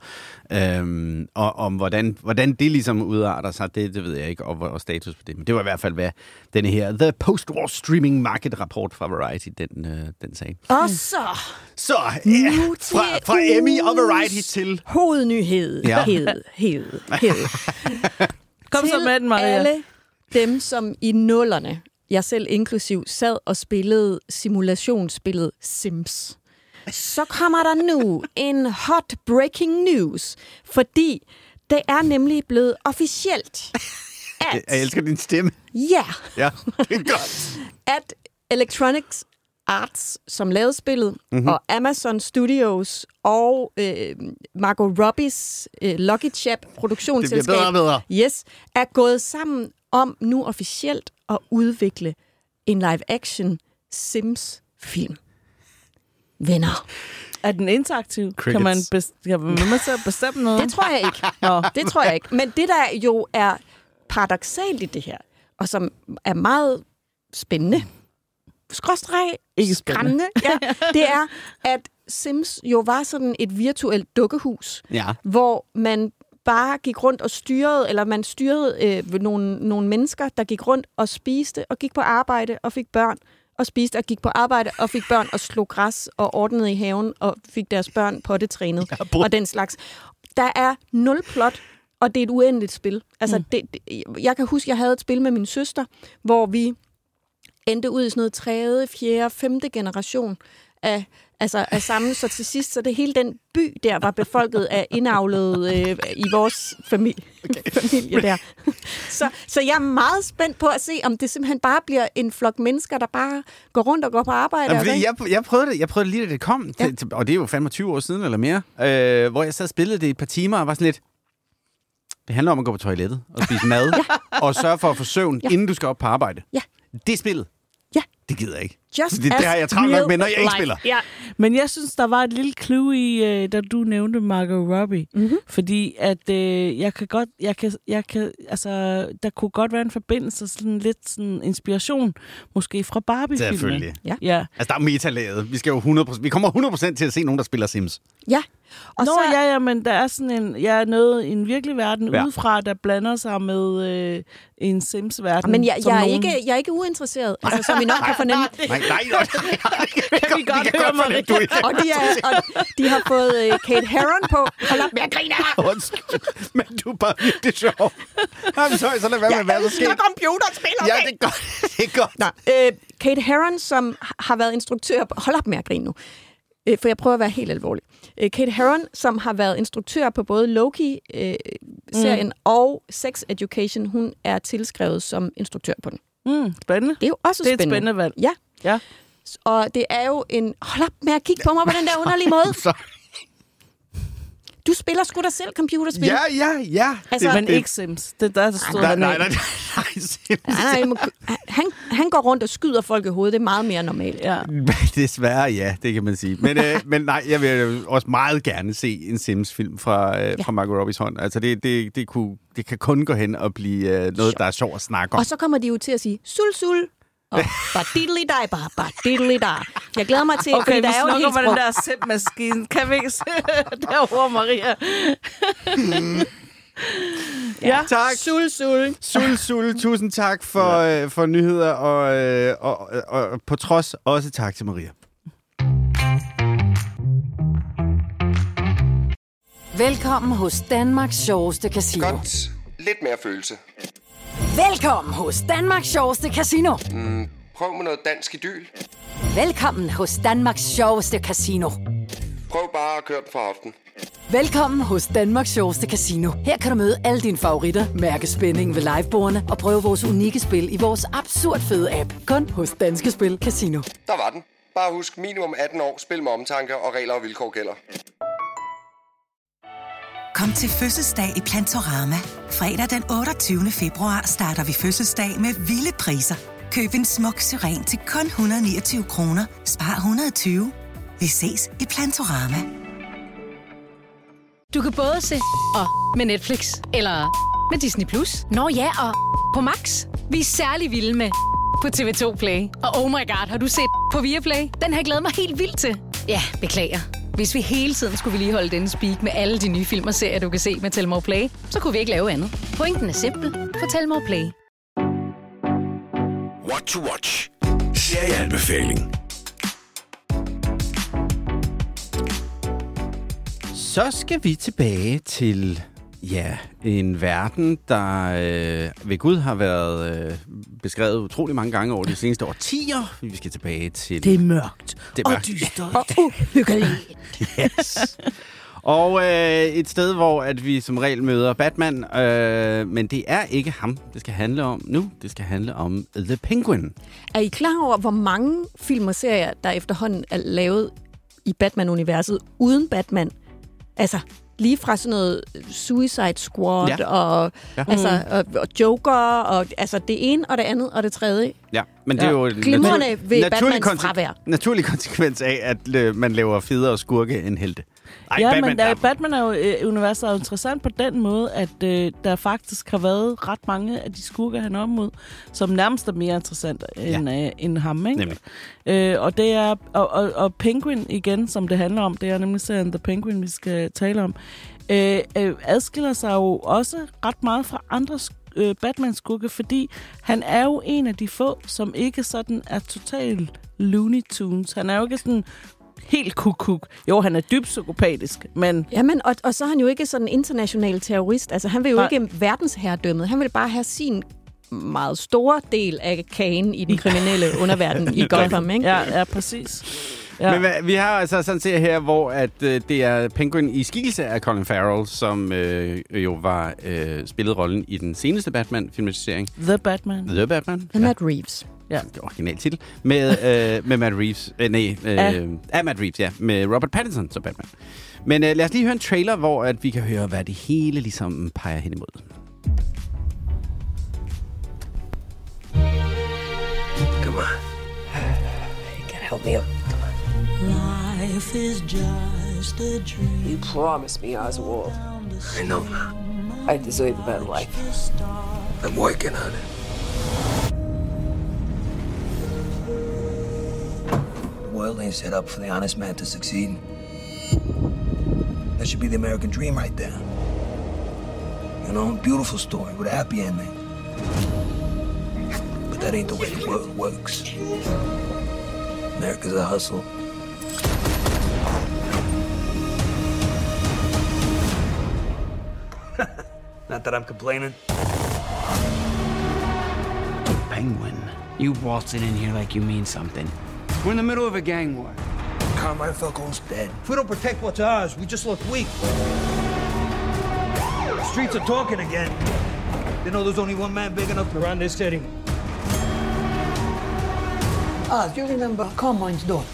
Øhm, og om hvordan, hvordan det ligesom udarter sig, det, det ved jeg ikke, og, og status på det. Men det var i hvert fald, hvad denne her The Post-War Streaming Market Rapport fra Variety, den, øh, den sagde. Og så... Så, ja, fra, fra Emmy og Variety til... Hovednyhed. Ja. Hed, hed, hed. Kom så med den, Maria. Alle dem, som i nullerne, jeg selv inklusiv, sad og spillede simulationsspillet Sims. Så kommer der nu en hot breaking news, fordi det er nemlig blevet officielt, at... Jeg elsker din stemme. Ja. Ja, det er godt. At Electronic Arts, som lavede spillet, mm-hmm. og Amazon Studios og øh, Margot Robbies øh, Lucky Chap produktionsselskab, det bliver bedre og bedre. Yes, er gået sammen om nu officielt at udvikle en live-action Sims-film. Venner. Er den interaktiv? Crickets. Kan man, best- kan man med til at bestemme noget? Det tror jeg ikke. Nå, det tror jeg ikke. Men det, der jo er paradoksalt i det her, og som er meget spændende, skråstreg, ikke skræmmende, ja, det er, at Sims jo var sådan et virtuelt dukkehus, ja. hvor man bare gik rundt og styrede, eller man styrede øh, nogle, nogle mennesker, der gik rundt og spiste, og gik på arbejde og fik børn, og spiste og gik på arbejde og fik børn og slog græs og ordnede i haven og fik deres børn pottetrænet og den slags. Der er nul plot, og det er et uendeligt spil. Altså, mm. det, det, jeg kan huske, jeg havde et spil med min søster, hvor vi endte ud i sådan noget tredje, fjerde, femte generation af, altså, af samme. Så til sidst, så det hele den by der var befolket af indavlede øh, i vores familie, okay. familie der. Så, så jeg er meget spændt på at se, om det simpelthen bare bliver en flok mennesker, der bare går rundt og går på arbejde. Jamen, fordi jeg, jeg, prøvede det, jeg prøvede det lige, da det kom, ja. til, og det er jo femogtyve år siden eller mere, øh, hvor jeg sad og spillede det i et par timer og var sådan lidt, det handler om at gå på toilettet og spise mad, ja. og sørge for at få søvn, ja. inden du skal op på arbejde. Ja. Det er spillet. Ja. Det gider jeg ikke. Just det, det har jeg travlt nok med, når jeg ikke spiller. Ja. Men jeg synes, der var et lille clue i, uh, da du nævnte Margot Robbie. Mm-hmm. Fordi at uh, jeg kan godt, jeg kan, jeg kan, altså, der kunne godt være en forbindelse, sådan lidt sådan inspiration, måske fra Barbie-filmen. Selvfølgelig. Ja. ja. Altså, der er metalaget. Vi skal jo hundrede procent, vi kommer hundrede procent til at se nogen, der spiller Sims. Ja. Og Nå, så, ja, ja, men der er sådan en, ja, noget i en virkelig verden ja. udefra, der blander sig med øh, en Sims-verden. Men jeg, jeg, er ikke, jeg er ikke uinteresseret, altså, som I nok kan fornemme. Nej, nej, nej. nej. Kan vi godt høre, Maria? Og de, er, og de har fået uh, Kate Herron på. Hold op med at grine af mig! Men du er bare virkelig sjov. I'm sorry, så lad være med, hvad der sker. Jeg computerspil, okay? Ja, det er godt. Det er godt. Nå, øh, Kate Herron, som har været instruktør på... Hold op med at grine nu. For jeg prøver at være helt alvorlig. Kate Herron, som har været instruktør på både Loki-serien øh, mm. og Sex Education, hun er tilskrevet som instruktør på den. Mm, spændende. Det er jo også spændende. Det er et spændende valg. Ja. ja. Og det er jo en... Hold op med at kigge på mig på den der underlige måde. Du spiller sgu da selv computerspil. Ja, ja, ja. Altså, men ikke Sims. Det der, der stod nej, han nej, nej, nej, nej, Sims. nej, nej, han, han går rundt og skyder folk i hovedet. Det er meget mere normalt. Ja. Desværre, ja, det kan man sige. Men, øh, men nej, jeg vil også meget gerne se en Sims-film fra, øh, ja. fra Margot Robbies hånd. Altså, det, det, det, kunne, det kan kun gå hen og blive øh, noget, der er sjovt at snakke om. Og så kommer de jo til at sige, sul, sul. Og bare diddly-dig, bare, bare diddly-dig. Jeg glæder mig til, okay, fordi der er jo et helt sprog. Okay, vi snakker den der zip-maskine. Kan vi ikke se derovre, Maria? Mm. Ja, tak. Sul, sul. Sul, sul. Tusind tak for, ja. øh, for nyheder, og, øh, og, og, og på trods også tak til Maria. Velkommen hos Danmarks sjoveste casino. Godt. Lidt mere følelse. Velkommen hos Danmarks sjoveste casino. Mm, prøv med noget dansk idyl. Velkommen hos Danmarks sjoveste casino. Prøv bare at køre den fra hoften. Velkommen hos Danmarks sjoveste casino. Her kan du møde alle dine favoritter, mærke spændingen ved livebordene og prøve vores unikke spil i vores absurd fede app. Kun hos Danske Spil Casino. Der var den. Bare husk minimum atten år, spil med omtanke og regler og vilkår gælder. Kom til fødselsdag i Plantorama. Fredag den otteogtyvende februar starter vi fødselsdag med vilde priser. Køb en smuk syren til kun et hundrede og niogtyve kroner. Spar et hundrede og tyve. Vi ses i Plantorama. Du kan både se og med Netflix, eller med Disney plus. Nå ja, og på Max. Vi er særlig vilde med på T V to Play. Og oh my god, har du set på Viaplay? Den har jeg glædet mig helt vildt til. Ja, beklager. Hvis vi hele tiden skulle vedligeholde denne speak med alle de nye film og serier, du kan se med Telmore Play, så kunne vi ikke lave andet. Pointen er simpel. På Telmore Play. What to watch. Serieanbefaling. Så skal vi tilbage til ja, en verden, der øh, ved Gud har været øh, beskrevet utrolig mange gange over de seneste årtier. Vi skal tilbage til... Det er mørkt det er og dystert og uhyggeligt. Yes. Og øh, et sted, hvor at vi som regel møder Batman, øh, men det er ikke ham, det skal handle om nu. Det skal handle om The Penguin. Er I klar over, hvor mange film og serier, der efterhånden er lavet i Batman-universet uden Batman? Altså, lige fra sådan noget Suicide Squad ja. og, ja. altså, og, og Joker, og altså det ene og det andet og det tredje. Ja, men det er jo... Glimrende natur- ved Batmans konse- fravær. Naturlig konsekvens af, at øh, man laver federe skurke end helte. Ej, ja, Batman, men der, Batman er jo øh, universet er jo interessant på den måde, at øh, der faktisk har været ret mange af de skurker, han er op mod, som nærmest er mere interessant end, ja. øh, end ham, ikke? Nemlig. Øh, og det er og, og, og Penguin igen, som det handler om, det er nemlig serien The Penguin, vi skal tale om, øh, øh, adskiller sig jo også ret meget fra andre øh, Batman-skurke, fordi han er jo en af de få, som ikke sådan er total Looney Tunes. Han er jo ikke sådan helt kuk-kuk. Jo, han er dybt psykopatisk, men... Jamen, og, og så er han jo ikke sådan en international terrorist. Altså, han vil jo Nej. ikke verdensherredømmet. Han vil bare have sin meget store del af kagen i den kriminelle underverden i Gotham, ikke? Ja, ja, præcis. Ja. Men hvad, vi har altså sådan set her, hvor at, øh, det er Penguin i skikkelse af Colin Farrell, som øh, jo var øh, spillet rollen i den seneste Batman-filmatisering. The Batman. The Batman. The Matt Reeves. Ja. Det er original titel. Med, øh, med Matt Reeves. Øh, nej, øh, af. af Matt Reeves, ja. Med Robert Pattinson som Batman. Men øh, lad os lige høre en trailer, hvor at vi kan høre, hvad det hele ligesom peger hen imod. Come on. You gotta help me up. Life is just a dream. You promised me, Oswald. I know. I deserve a better life. I'm working on it. The world ain't set up for the honest man to succeed. That should be the American dream right there. You know, beautiful story with a happy ending. But that ain't the way the world works. America's a hustle. Not that I'm complaining. Penguin, you waltzing in here like you mean something. We're in the middle of a gang war. Carmine Falcone's dead. If we don't protect what's ours, we just look weak. The streets are talking again. They know there's only one man big enough to run this city. Ah, do you remember Carmine's daughter?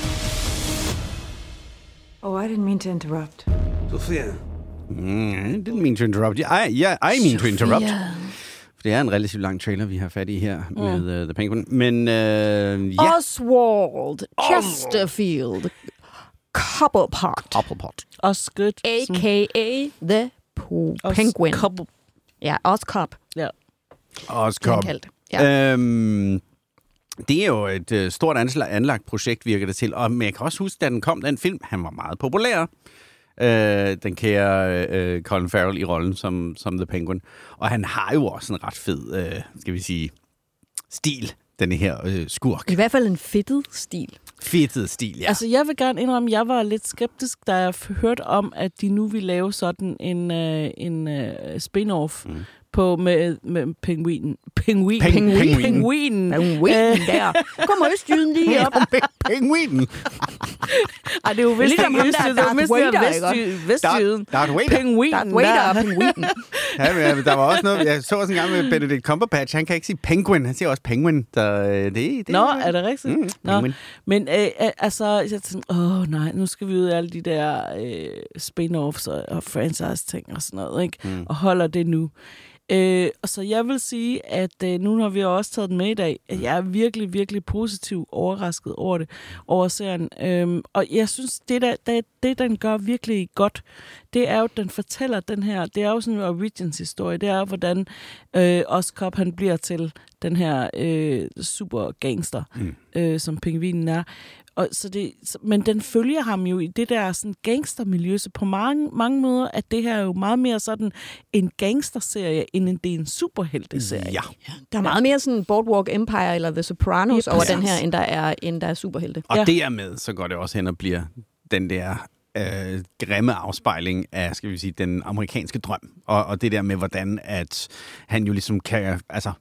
Oh, I didn't mean to interrupt. Sophia. Mm, I didn't mean to interrupt. I, yeah, I mean to interrupt. For det er en relativt lang trailer, vi har fat i her mm. med uh, The Penguin. Men uh, ja. Oswald Chesterfield Cobblepot. Cobblepot. Osgood. A K A The Os- Penguin. Cobble. Ja, Oscop. Ja. Oscop. Ja. Øhm, det er jo et uh, stort anslag, anlagt projekt, virker det til. Og men jeg kan også huske, da den kom, den film, han var meget populær. Øh, den kære øh, Colin Farrell i rollen som, som The Penguin. Og han har jo også en ret fed, øh, skal vi sige, stil, denne her øh, skurk. I hvert fald en fedtet stil. Fedtet stil, ja. Altså, jeg vil gerne indrømme, at jeg var lidt skeptisk, da jeg hørte om, at de nu vil lave sådan en, øh, en øh, spin-off mm. på med, med penguinen. Penguin. Peng, penguinen. Penguinen. Penguinen der. Kommer Østjyden lige op. Penguinen. Ej, det er jo vist ligesom ham der, Darth Vader, Vestjyden. Darth Vader. Penguinen. Darth Vader og penguinen. Ja, men der var også noget, jeg så også en gang med Benedict Cumberbatch, han kan ikke sige penguin, han siger også penguin. Så øh, det, det Nå, er det rigtigt? Mm, Nå, men øh, altså, jeg tænkte sådan, åh nej, nu skal vi ud af alle de der øh, spin-offs og, og franchise-ting og sådan noget, ikke? Mm. Og holder det nu. Øh, og så jeg vil sige, at øh, nu har vi også taget den med i dag, at jeg er virkelig, virkelig positivt overrasket over det, over serien. Øhm, og jeg synes, det, der, det, det den gør virkelig godt, det er jo, at den fortæller den her, det er jo sådan en origins-historie, det er hvordan øh, Oscop, han bliver til den her øh, super gangster, mm. øh, som pingvinen er. Og så det, men den følger ham jo i det der sådan gangstermiljø, så på mange, mange måder er det her jo meget mere sådan en gangsterserie, end det er en superhelteserie. Ja. Der er meget mere sådan Boardwalk Empire eller The Sopranos ja, over den her, end der er, end der er superhelte. Og ja. dermed så går det også hen og bliver den der øh, grimme afspejling af, skal vi sige, den amerikanske drøm. Og, og det der med, hvordan at han jo ligesom kan altså,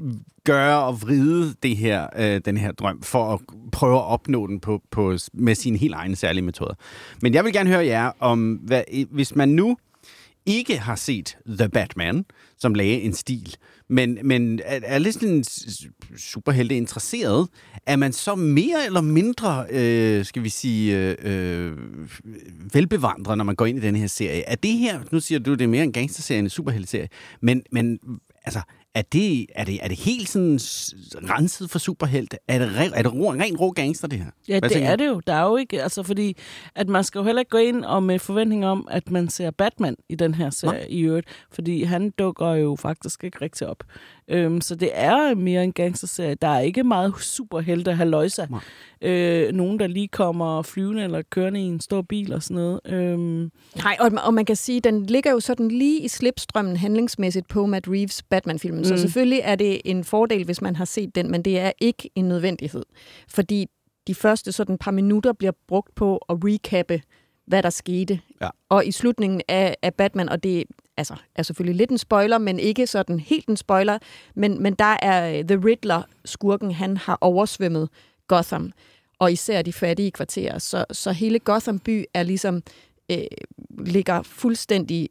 gøre og vride det her, øh, den her drøm, for at prøve at opnå den på, på, med sine helt egne særlige metoder. Men jeg vil gerne høre jer om, hvad, hvis man nu ikke har set The Batman, som lagde en stil, men, men er, er lidt sådan superhelte interesseret, er man så mere eller mindre, øh, skal vi sige, øh, velbevandret, når man går ind i den her serie? Er det her, nu siger du, det er mere en gangsterserie end en superhelteserie, men, men altså, Er det, er, det, er det helt sådan renset for superhelt? Er det, re, er det rå, ren rå gangster, det her? Ja, Hvad det er det jo. Der er jo ikke, altså fordi, at man skal jo heller ikke gå ind og med forventning om, at man ser Batman i den her serie Nå. i øvrigt, fordi han dukker jo faktisk ikke rigtig op. Øhm, så det er mere en gangsterserie. Der er ikke meget superhelte halløjsa. Øh, nogen, der lige kommer flyvende eller kørende i en stor bil og sådan noget. Øhm. Nej, og, og man kan sige, at den ligger jo sådan lige i slipstrømmen handlingsmæssigt på Matt Reeves Batman-filmen. Mm. Så selvfølgelig er det en fordel, hvis man har set den, men det er ikke en nødvendighed. Fordi de første sådan par minutter bliver brugt på at recappe, hvad der skete. Ja. Og i slutningen af, af Batman, og det altså, er selvfølgelig lidt en spoiler, men ikke sådan helt en spoiler, men, men der er The Riddler, skurken, han har oversvømmet Gotham, og især de fattige kvarterer. Så, så hele Gotham by er ligesom, øh, ligger fuldstændig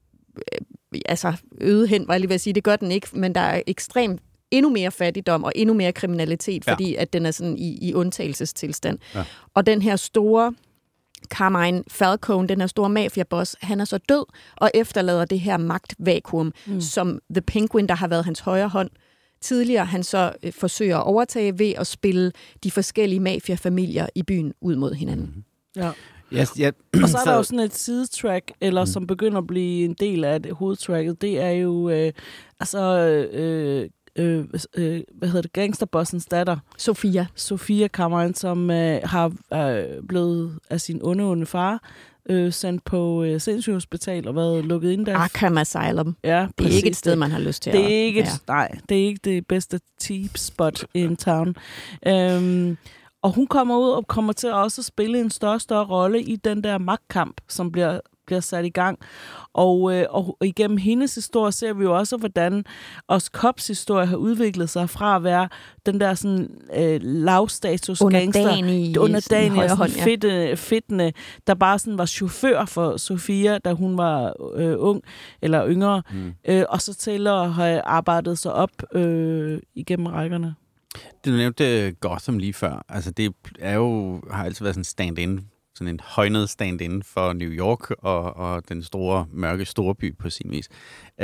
øh, altså øde hen, var jeg lige ved at sige, det gør den ikke, men der er ekstremt endnu mere fattigdom og endnu mere kriminalitet, fordi ja. at den er sådan i, i undtagelsestilstand. Ja. Og den her store Carmine Falcone, den her store mafiaboss, han er så død og efterlader det her magtvakuum, mm. som The Penguin, der har været hans højre hånd tidligere, han så øh, forsøger at overtage ved at spille de forskellige mafiafamilier i byen ud mod hinanden. Mm. Ja. Yes, yeah. Og så er der jo sådan et sidetrack, eller mm. som begynder at blive en del af det, hovedtracket, det er jo øh, altså øh, øh, øh, hvad hedder det, gangsterbossens datter. Sofia. Sofia Carmine, som øh, har øh, blevet af sin onde, onde far øh, sendt på øh, sindssygehospital og været lukket ind der. Arkham Asylum. Ja, det er ikke et sted, man har lyst til det at... Er ikke et, ja. Nej, det er ikke det bedste cheap spot in town. Øhm, og hun kommer ud og kommer til også at spille en større større rolle i den der magtkamp, som bliver bliver sat i gang. Og, øh, og igennem hendes historie ser vi jo også, hvordan også Cops historie har udviklet sig fra at være den der sådan øh, lavstatus gangster, underdanig, fedte, fedtende, der bare sådan var chauffør for Sofia, da hun var øh, ung eller yngre, mm. øh, og så til at have arbejdet sig op øh, igennem rækkerne. Du nævnte Gotham lige før. Altså det er jo, har altid været sådan stand-in, sådan en højnet stand-in for New York og, og den store, mørke storby på sin vis.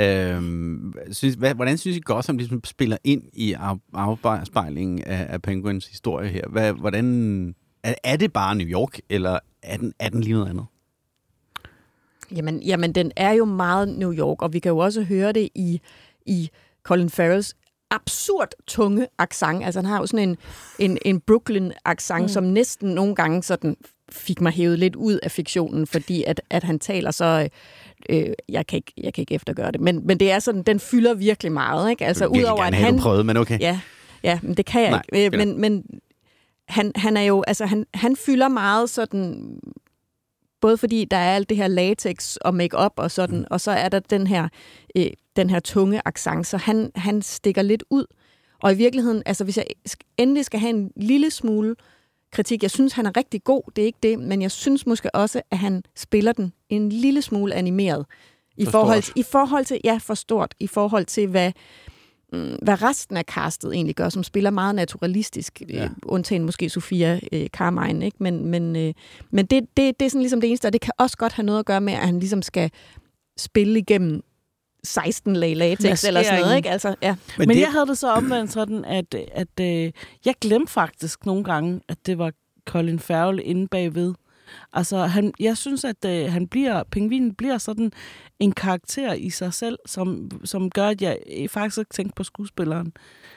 Øhm, synes, hvad, hvordan synes I Gotham ligesom spiller ind i afspejlingen af, af Penguins historie her? Hvad, hvordan, er, er det bare New York, eller er den, er den lige noget andet? Jamen, jamen, den er jo meget New York, og vi kan jo også høre det i, i Colin Farrells absurd tunge accent. Altså han har jo sådan en, en, en Brooklyn-accent, mm. som næsten nogle gange sådan fik mig hævet lidt ud af fiktionen, fordi at, at han taler så... Øh, jeg, kan ikke, jeg kan ikke eftergøre det, men, men det er sådan, den fylder virkelig meget, ikke? Altså udover at han... prøvet, men okay. Ja, ja, men det kan jeg Nej, ikke. Men, men han, han er jo... Altså han, han fylder meget sådan... Både fordi der er alt det her latex og make-up og sådan, mm. og så er der den her, øh, den her tunge accent, så han, han stikker lidt ud. Og i virkeligheden, altså hvis jeg endelig skal have en lille smule kritik, jeg synes, han er rigtig god, det er ikke det, men jeg synes måske også, at han spiller den en lille smule animeret. I forhold, i forhold til, ja, for stort, i forhold til, hvad, hvad resten af castet egentlig gør, som spiller meget naturalistisk, ja. øh, undtagen måske Sofia øh, Carmine, ikke? Men, men, øh, men det, det, det er sådan ligesom det eneste, og det kan også godt have noget at gøre med, at han ligesom skal spille igennem seksten lag latex eller sådan noget, ikke? Altså, ja. Men, men det... jeg havde det så omvendt sådan, at, at øh, jeg glemte faktisk nogle gange, at det var Colin Farrell inde bagved. Altså, han, jeg synes, at øh, han bliver, pingvinen bliver sådan en karakter i sig selv, som, som gør, at jeg faktisk ikke tænker på skuespilleren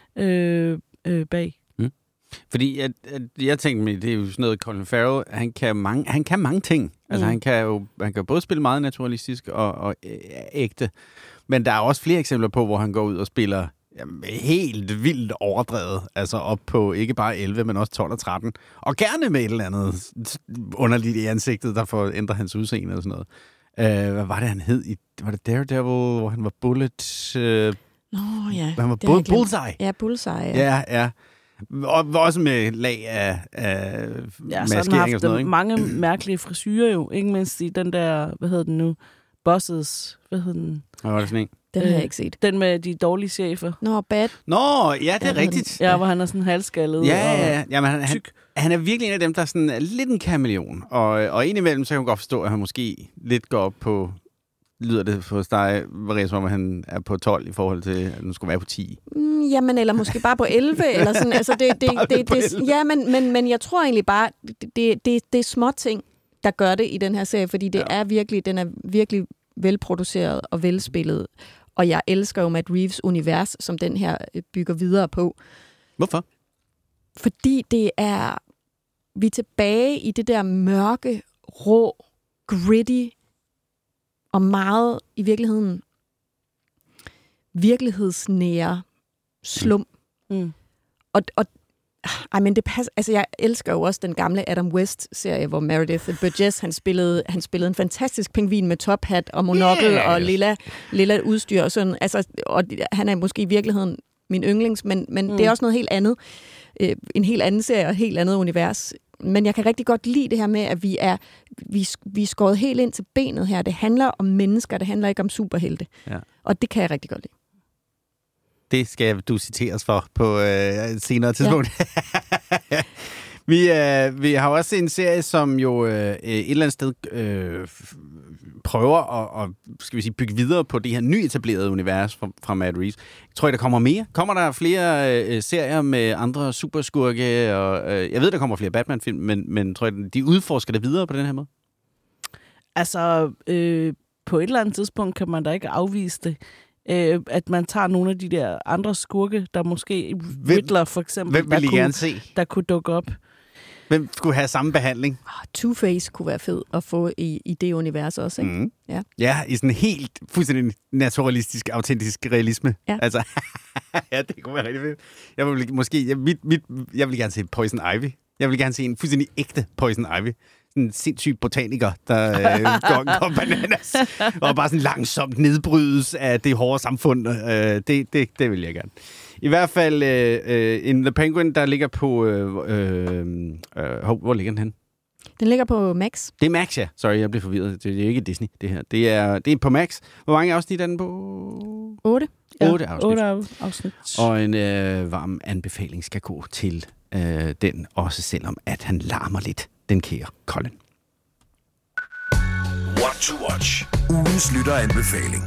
øh, øh, bag. Mm. Fordi at, at jeg tænkte mig, det er jo sådan noget, Colin Farrell, han kan mange, han kan mange ting. Altså, mm. han kan jo han kan både spille meget naturalistisk og, og øh, ægte. Men der er også flere eksempler på, hvor han går ud og spiller jamen, helt vildt overdrevet. Altså op på ikke bare elleve, men også tolv og tretten. Og gerne med et eller andet underligt i ansigtet, der får ændret hans udseende og sådan noget. Uh, hvad var det, han hed? I, var det Daredevil, hvor han var Bullet? Uh, Nå ja. Han var bull, Bullseye. Ja, Bullseye. Ja, ja. ja. Og også med lag af, af ja, maskering og sådan noget, ikke? Mange mærkelige frisyrer jo. Ikke mindst i den der, hvad hedder den nu? Bosses, hvad hedder den? Hvad var det sådan en? Den har jeg ikke set. Den med de dårlige chefer. Nå, Bad. Nå, ja, det er ja, rigtigt. Ja, hvor han er sådan halvskaldet. Ja, ja, ja. Jamen, han, han, han er virkelig en af dem, der er sådan lidt en kameleon. Og, og indimellem, så kan man godt forstå, at han måske lidt går op på lyder det hos dig, Maria, som om han er på tolv i forhold til, at den skulle være på ti. Mm, jamen, eller måske bare på elleve, eller sådan. Altså, det, det, det, det, det, ja, men, men, men jeg tror egentlig bare, det, det, det, det er små ting, der gør det i den her serie, fordi det ja. er virkelig, den er virkelig velproduceret og velspillet. Og jeg elsker jo Matt Reeves' univers, som den her bygger videre på. Hvorfor? Fordi det er... Vi er tilbage i det der mørke, rå, gritty og meget i virkeligheden virkelighedsnære slum. Mm. Og, og ej, men det passer, altså jeg elsker jo også den gamle Adam West-serie, hvor Meredith Burgess, han spillede, han spillede en fantastisk pingvin med tophat og monokkel yes. og lilla, lilla udstyr og sådan. Altså, og han er måske i virkeligheden min yndlings, men, men mm. det er også noget helt andet. Øh, en helt anden serie og et helt andet univers. Men jeg kan rigtig godt lide det her med, at vi er, vi, vi er skåret helt ind til benet her. Det handler om mennesker, det handler ikke om superhelte. Ja. Og det kan jeg rigtig godt lide. Det skal du citeres for på øh, et senere tidspunkt. Ja. vi, øh, vi har også en serie, som jo øh, et eller andet sted øh, prøver at, at skal vi sige, bygge videre på det her nyetablerede univers fra, fra Matt Reeves. Tror I, der kommer mere? Kommer der flere øh, serier med andre superskurke? Og, øh, jeg ved, der kommer flere Batman-film, men, men tror I, de udforsker det videre på den her måde? Altså, øh, på et eller andet tidspunkt kan man da ikke afvise det. Øh, at man tager nogle af de der andre skurke, der måske Riddler for eksempel, hvem vil der, I kunne, gerne se? der kunne dukke op. Hvem skulle have samme behandling? Oh, Two-Face kunne være fed at få i, i det univers også, ikke? Mm. Ja. ja, i sådan helt fuldstændig naturalistisk, autentisk realisme. Ja. Altså, ja, det kunne være rigtig fedt. Jeg vil måske, jeg, mit, mit, jeg vil gerne se Poison Ivy. Jeg vil gerne se en fuldstændig ægte Poison Ivy. En sindssyg botaniker, der øh, går, går bananas, og bare sådan langsomt nedbrydes af det hårde samfund. Øh, det, det, det vil jeg gerne. I hvert fald øh, en The Penguin, der ligger på... Øh, øh, øh, hvor ligger den hen? Den ligger på Max. Det er Max, ja. Sorry, jeg blev forvirret. Det er ikke Disney, det her. Det er, det er på Max. Hvor mange afsnit er den på? Otte. Otte afsnit. Otte afsnit. Og en øh, varm anbefaling skal gå til øh, den, også selvom at han larmer lidt. Den kære Colin. What to watch. Ugens lytteranbefaling.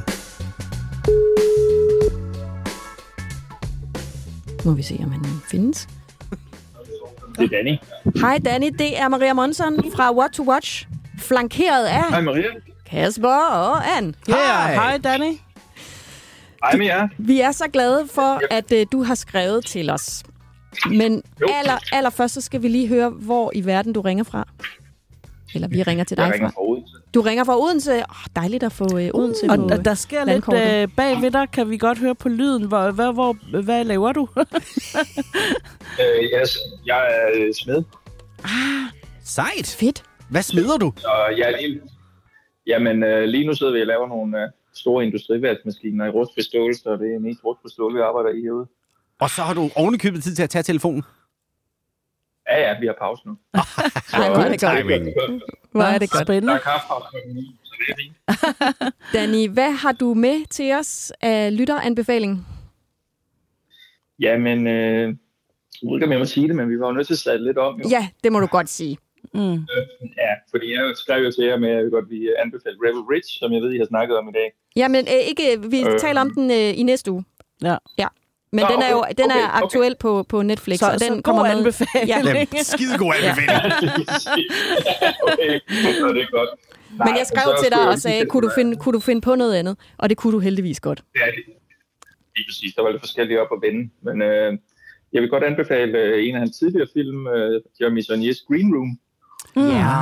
Må vi se, om han findes. Det er Danny. Hej Danny, det er Maria Monson fra What to Watch. Flankeret af... Hej Maria. Kasper og Ann. Hej. Hej Danny. Hej med jer. Vi er så glade for, at uh, du har skrevet til os. Men aller, allerførst så skal vi lige høre, hvor i verden du ringer fra. Eller vi ringer til dig Jeg ringer fra. fra Odense. Du ringer fra Odense. Oh, dejligt at få uh, Odense uh, på Og der sker landkortet. lidt uh, bagved dig, kan vi godt høre på lyden. Hvor, hvor, hvor, hvad laver du? øh, jeg, jeg er smed. Ah, sejt. Fedt. Hvad smider du? Så jeg er lige... Jamen, øh, lige nu sidder vi og laver nogle øh, store industrivaskemaskiner i rustbeståelse, og det er mest rustbeståelse, vi arbejder i herude. Og så har du ovenikøbet tid til at tage telefonen? Ja, ja, vi har pause nu. Ej, hvor er det godt. Hvor er det godt. Spændende. Der er kaffepause, så det er fint. Danny, hvad har du med til os af lytteranbefaling? Jamen, øh, jeg ved ikke, om jeg må sige det, men vi var jo nødt til at sætte lidt om. Jo. Ja, det må du godt sige. Mm. Øh, ja, fordi jeg skrev jo til jer med, at jeg vil godt vil anbefale Rebel Ridge, som jeg ved, I har snakket om i dag. Jamen, øh, ikke, vi øh. taler om den øh, i næste uge. Ja. Ja. Men Nå, den er jo okay, den er okay, aktuel okay. på, på Netflix, så, og den så kommer god med. Anbefaling. Ja. Jamen, skide god anbefaling. Okay, så det er godt. Nej, men jeg skrev til dig og sagde, kunne du, finde, kunne du finde på noget andet? Og det kunne du heldigvis godt. Ja, det, lige præcis. Der var lidt forskellige op at vende. Men øh, jeg vil godt anbefale øh, en af hans tidligere film, øh, Jeremy Saulniers Green Room. Mm. Ja.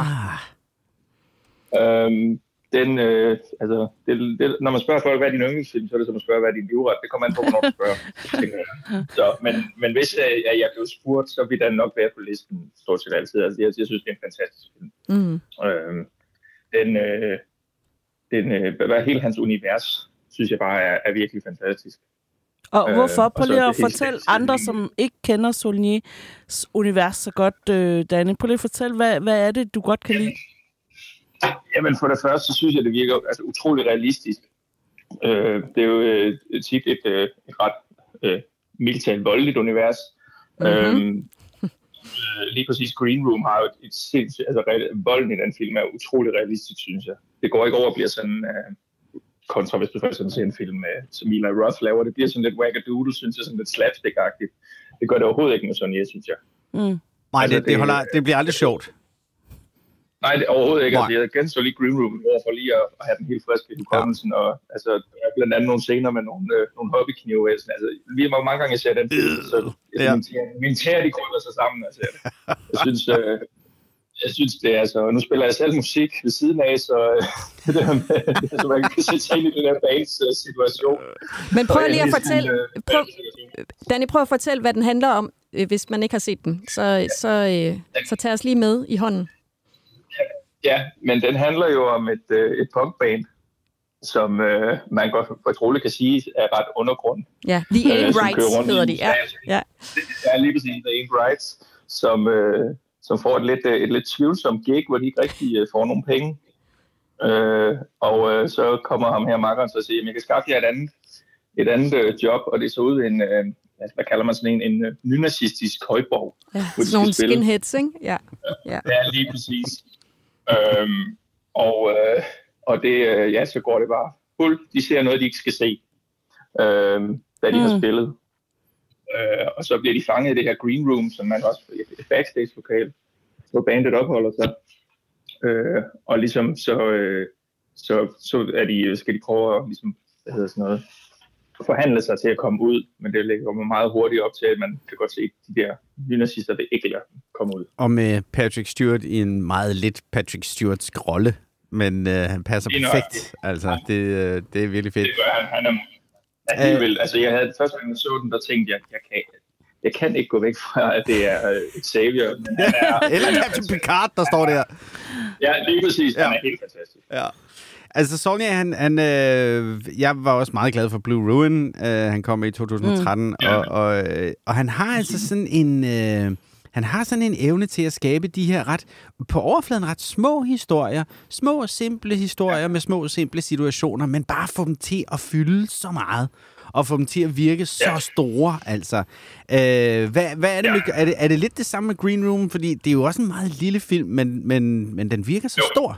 Øhm, den, øh, altså, det, det, når man spørger folk, hvad er din yndlingsfilm, så er det som at spørge, hvad er din livret. Det kommer an på, hvornår du spørger. Så, men, men hvis øh, jeg blev spurgt, så vil den nok være på listen stort set altid. Altså, jeg, jeg synes, det er en fantastisk film. Mm. Øhm, den, øh, den, øh, hvad hele hans univers, synes jeg bare er, er virkelig fantastisk. Og øh, hvorfor? Prøv lige at fortælle andre, som ikke kender Saulniers univers så godt, øh, Danny. Prøv lige at fortælle, hvad, hvad er det, du godt kan lide? Jamen for det første, så synes jeg, det virker altså, utrolig realistisk. Øh, det er jo øh, tit et, øh, et ret øh, militært voldeligt univers. Mm-hmm. Øh, lige præcis Green Room har jo et, et sindssygt... Altså volden i den film er utrolig realistisk, synes jeg. Det går ikke over at blive sådan... Øh, kontra hvis du for eksempel ser en film, med, som Eli Roth laver. Det bliver sådan lidt wackadoodle, synes jeg, sådan lidt slapstick-agtigt. Det gør det overhovedet ikke med Sonja, synes jeg. Mm. Nej, altså, det, det, holder, det bliver aldrig sjovt. Nej, det overhovedet ikke. Altså, jeg kan så lige Green Room over for lige at, at have den helt friske i hukommelsen. Ja. Og altså, der er blandt andet nogle scener med nogle, øh, nogle hobbyknive. Altså, lige mange gange jeg ser den film, så ja. Mine tæer, de krydder sig sammen. Altså, jeg synes, øh, jeg synes det er altså... Nu spiller jeg selv musik ved siden af, så det der med, så man kan sætte sig ind i den der bands uh, situation. Men prøv lige at fortælle... Prøv, Danny, prøv at fortælle, hvad den handler om, hvis man ikke har set den. Så, så, øh, så tag os lige med i hånden. Ja, men den handler jo om et, øh, et punkband, som øh, man godt fortroligt kan sige er ret undergrund. Ja, The Ain't Rights hedder de. Ja. Ja. Ja, lige præcis, The Ain't Rights, som, øh, som får et lidt, et lidt tvivlsomt gig, hvor de ikke rigtig øh, får nogen penge. Øh, og øh, så kommer ham her makkeren og siger, at jeg kan skaffe jer et andet, et andet øh, job, og det er så ud en, øh, hvad kalder man sådan en, en øh, nynazistisk højborg. Ja, sådan nogle skinheads, ikke? Ja. Ja. Ja, lige præcis. Øhm, og, øh, og det, øh, ja, så går det bare fuld. De ser noget, de ikke skal se, øh, da de mm. har spillet. Øh, og så bliver de fanget i det her green room, som man også et backstage-lokal, hvor bandet opholder sig. Øh, og ligesom så, øh, så, så er de, skal de prøve at ligesom, hvad hedder sådan noget, forhandle sig til at komme ud, men det lægger mig meget hurtigt op til, at man kan godt se, at de der nynazister vil ikke lade komme ud. Og med Patrick Stewart i en meget lidt Patrick Stewartsk rolle, men øh, han passer perfekt. Altså, det, øh, det er virkelig fedt. Det gør han. Han er alligevel, altså jeg havde første gang, jeg så den, der tænkte jeg, jeg kan, jeg kan ikke gå væk fra, at det er uh, Xavier. Men han er, eller Captain Picard, der står der. Ja, lige præcis. Han ja. er helt fantastisk. Ja. Altså, Sonja, han, han, øh, jeg var også meget glad for Blue Ruin. Øh, han kom i to tusind tretten, mm. og, og, og han har altså sådan en... Øh, han har sådan en evne til at skabe de her ret, på overfladen ret små historier, små og simple historier ja. med små og simple situationer, men bare få dem til at fylde så meget, og få dem til at virke så ja. store, altså. Øh, hvad, hvad er det, ja. med, er det? Er det lidt det samme med Green Room? Fordi det er jo også en meget lille film, men, men, men den virker så jo. stor.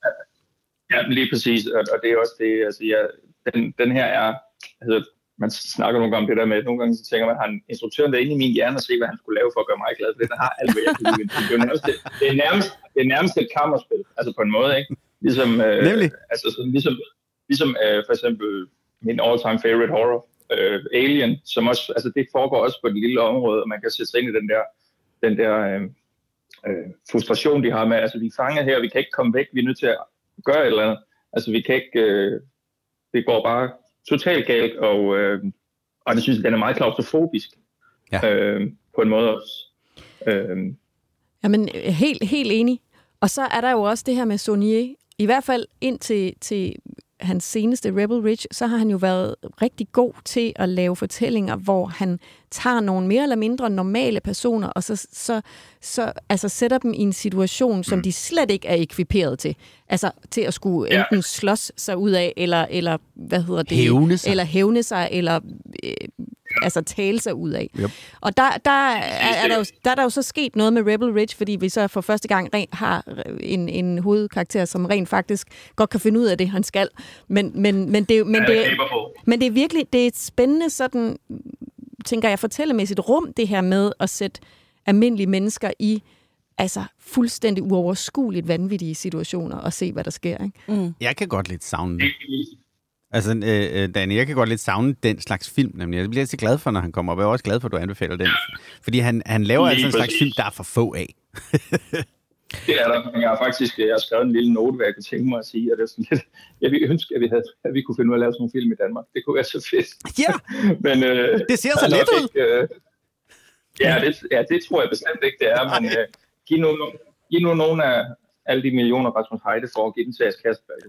Ja, lige præcis, og, og det er også det, altså ja, den, den her er, altså, man snakker nogle gange om det der med, nogle gange så tænker man, at han instruktøren der inde i min hjerne og se, hvad han skulle lave for at gøre mig glad, for den har alt, hvad jeg kunne lide. Det er nærmest, det er nærmest, det er nærmest et kammerspil, altså på en måde, ikke? Ligesom, øh, Nemlig? Altså sådan, ligesom, ligesom øh, for eksempel min all-time favorite horror, øh, Alien, som også, altså det foregår også på et lille område, og man kan sætte sig ind i den der, den der øh, øh, frustration, de har med, altså vi er fanget her, vi kan ikke komme væk, vi er nødt til at gøre et eller andet. Altså vi kan ikke, øh, det går bare totalt galt, og, øh, og det synes jeg, den er meget klaustrofobisk ja. øh, på en måde også. Øh. Jamen, helt, helt enig. Og så er der jo også det her med Saulnier. I hvert fald indtil til hans seneste Rebel Ridge, så har han jo været rigtig god til at lave fortællinger, hvor han tager nogle mere eller mindre normale personer, og så, så, så altså sætter dem i en situation, som mm. de slet ikke er ekviperet til. Altså til at skulle enten ja. slås sig ud af, eller, eller hvad hedder det? Hævne sig. Eller hævne sig, eller øh, altså tale sig ud af. Yep. Og der, der, er, er der, jo, der er der jo så sket noget med Rebel Ridge, fordi vi så for første gang ren, har en, en hovedkarakter, som rent faktisk godt kan finde ud af det, han skal. Men, men, men, det, men, det, men det er virkelig det er et spændende sådan, tænker jeg, fortællemæssigt rum, det her med at sætte almindelige mennesker i altså fuldstændig uoverskueligt vanvittige situationer og se, hvad der sker. Ikke? Mm. Jeg kan godt lidt savne det. Altså, øh, Danny, jeg kan godt lidt savne den slags film, nemlig. Jeg bliver altid glad for, når han kommer op. Jeg er også glad for, at du anbefaler den. Fordi han, han laver altså en slags film, der er for få af. Det er der. Jeg har faktisk jeg har skrevet en lille note, hvad jeg kan tænke mig at sige. Og det er sådan lidt, jeg ville ønske, at vi, havde, at vi kunne finde ud af at lave sådan nogle film i Danmark. Det kunne være så fedt. Ja, men, øh, det ser så let ud. Ikke, øh, ja, det, ja, det tror jeg bestemt ikke, det er. Men øh, giv, nu, giv nu nogle af alle de millioner, Rasmus Heide får, og give den til As Kasperg.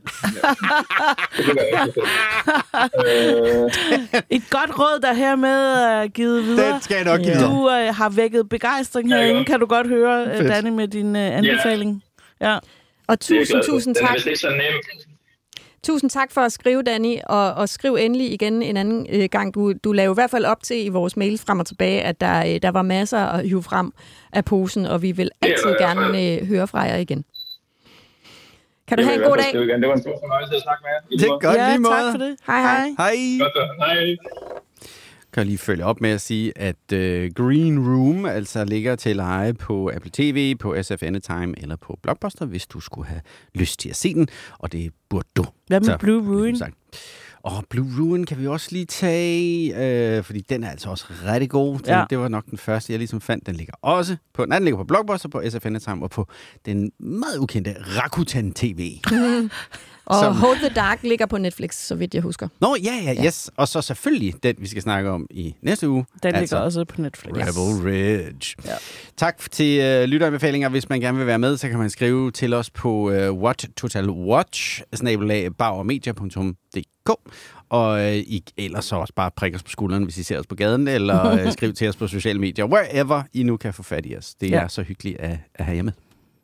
Et godt råd, der hermed er givet videre. Den skal jeg nok give videre. Du øh, har vækket begejstring herinde, kan du godt høre, Fedt. Danny, med din øh, anbefaling. Ja. Ja. Og tusind, tusind tak. Det er så nemt. Tusind tak for at skrive, Danny, og, og skriv endelig igen en anden øh, gang. Du, du laver i hvert fald op til i vores mails frem og tilbage, at der, øh, der var masser at hive frem af posen, og vi vil altid gerne øh, høre fra jer igen. Kan du have en god dag? Det var en stor fornøjelse at snakke med jer. Det er godt, ja, lige måde. tak for det. Hej, hej. Hej. Godt, hej. Kan jeg lige følge op med at sige, at uh, Green Room altså ligger til leje på Apple T V, på S F Anytime eller på Blockbuster, hvis du skulle have lyst til at se den, og det burde du. Hvad med Så, Blue Ruin? Og Blue Ruin kan vi også lige tage, øh, fordi den er altså også rigtig god. Den, ja. Det var nok den første, jeg ligesom fandt. Den ligger også på, nej, den ligger på Blockbuster, på S F Anytime og på den meget ukendte Rakuten T V. Og som... Hold the Dark ligger på Netflix, så vidt jeg husker. Nå, ja, ja, ja, yes. Og så selvfølgelig den, vi skal snakke om i næste uge. Den altså, ligger også på Netflix. Rebel Ridge. Ja. Tak til uh, lytteranbefalinger. Hvis man gerne vil være med, så kan man skrive til os på uh, what total watch snabel-a bauermedia punktum d k. Og uh, I ellers så også bare prik os på skulderen, hvis I ser os på gaden, eller uh, skriv til os på sociale medier. Wherever I nu kan få fat i os. Det ja. er så hyggeligt at, at have jer med.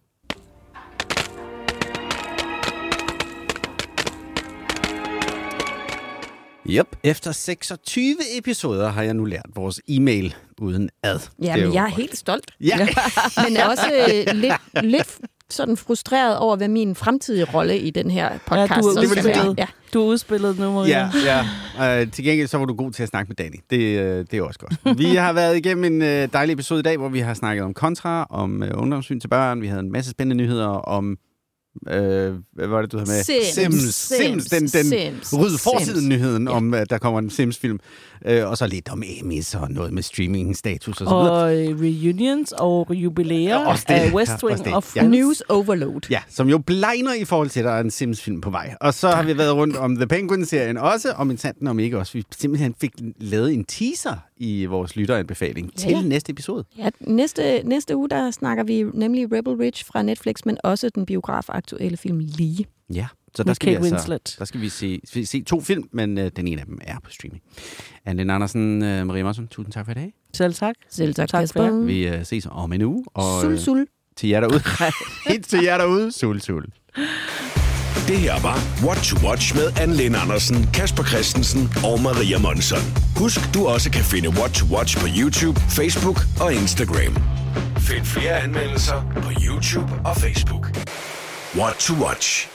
Yep. Efter seksogtyve episoder har jeg nu lært vores e-mail uden ad. Ja, men jeg er helt stolt. Ja. Men er også øh, lidt, lidt sådan frustreret over, hvad min fremtidige rolle i den her podcast ja, du er udspillet. Ja. Du er udspillet nu, Maria. Ja, ja. Uh, til gengæld så var du god til at snakke med Danny. Det, uh, det er også godt. Vi har været igennem en uh, dejlig episode i dag, hvor vi har snakket om kontra, om uh, ungdomssyn til børn. Vi havde en masse spændende nyheder om... Øh, hvad var det, du havde med? Sims. Sims. Sims. Den, den Sims. rydde forsiden nyheden ja. om, at der kommer en Sims-film. Øh, og så lidt om Emmys og noget med streaming-status og så videre. Og reunions og jubilæer af West Wing og ja. News Overload. Ja, som jo blegner i forhold til, at der er en Sims-film på vej. Og så har vi været rundt om The Penguin-serien også, og min sanden om ikke også. Vi simpelthen fik lavet en teaser i vores lytteranbefaling ja. til næste episode. Ja, næste, næste uge, der snakker vi nemlig Rebel Ridge fra Netflix, men også den biografaktuelle film Lige. Ja, så der skal, vi altså, der skal vi se, se to film, men uh, den ene af dem er på streaming. Anne Andersen, uh, Maria Monsen, tusind tak for i dag. Selv tak. Selv tak, tak for det. Vi uh, ses om en uge. Og, sul, sul. Til jer derude. Helt til jer derude. Sul, sul. Det her var What to Watch med Anne Andersen, Kasper Christensen og Maria Monsen. Husk, du også kan finde What to Watch på YouTube, Facebook og Instagram. Find flere anmeldelser på YouTube og Facebook. What to Watch.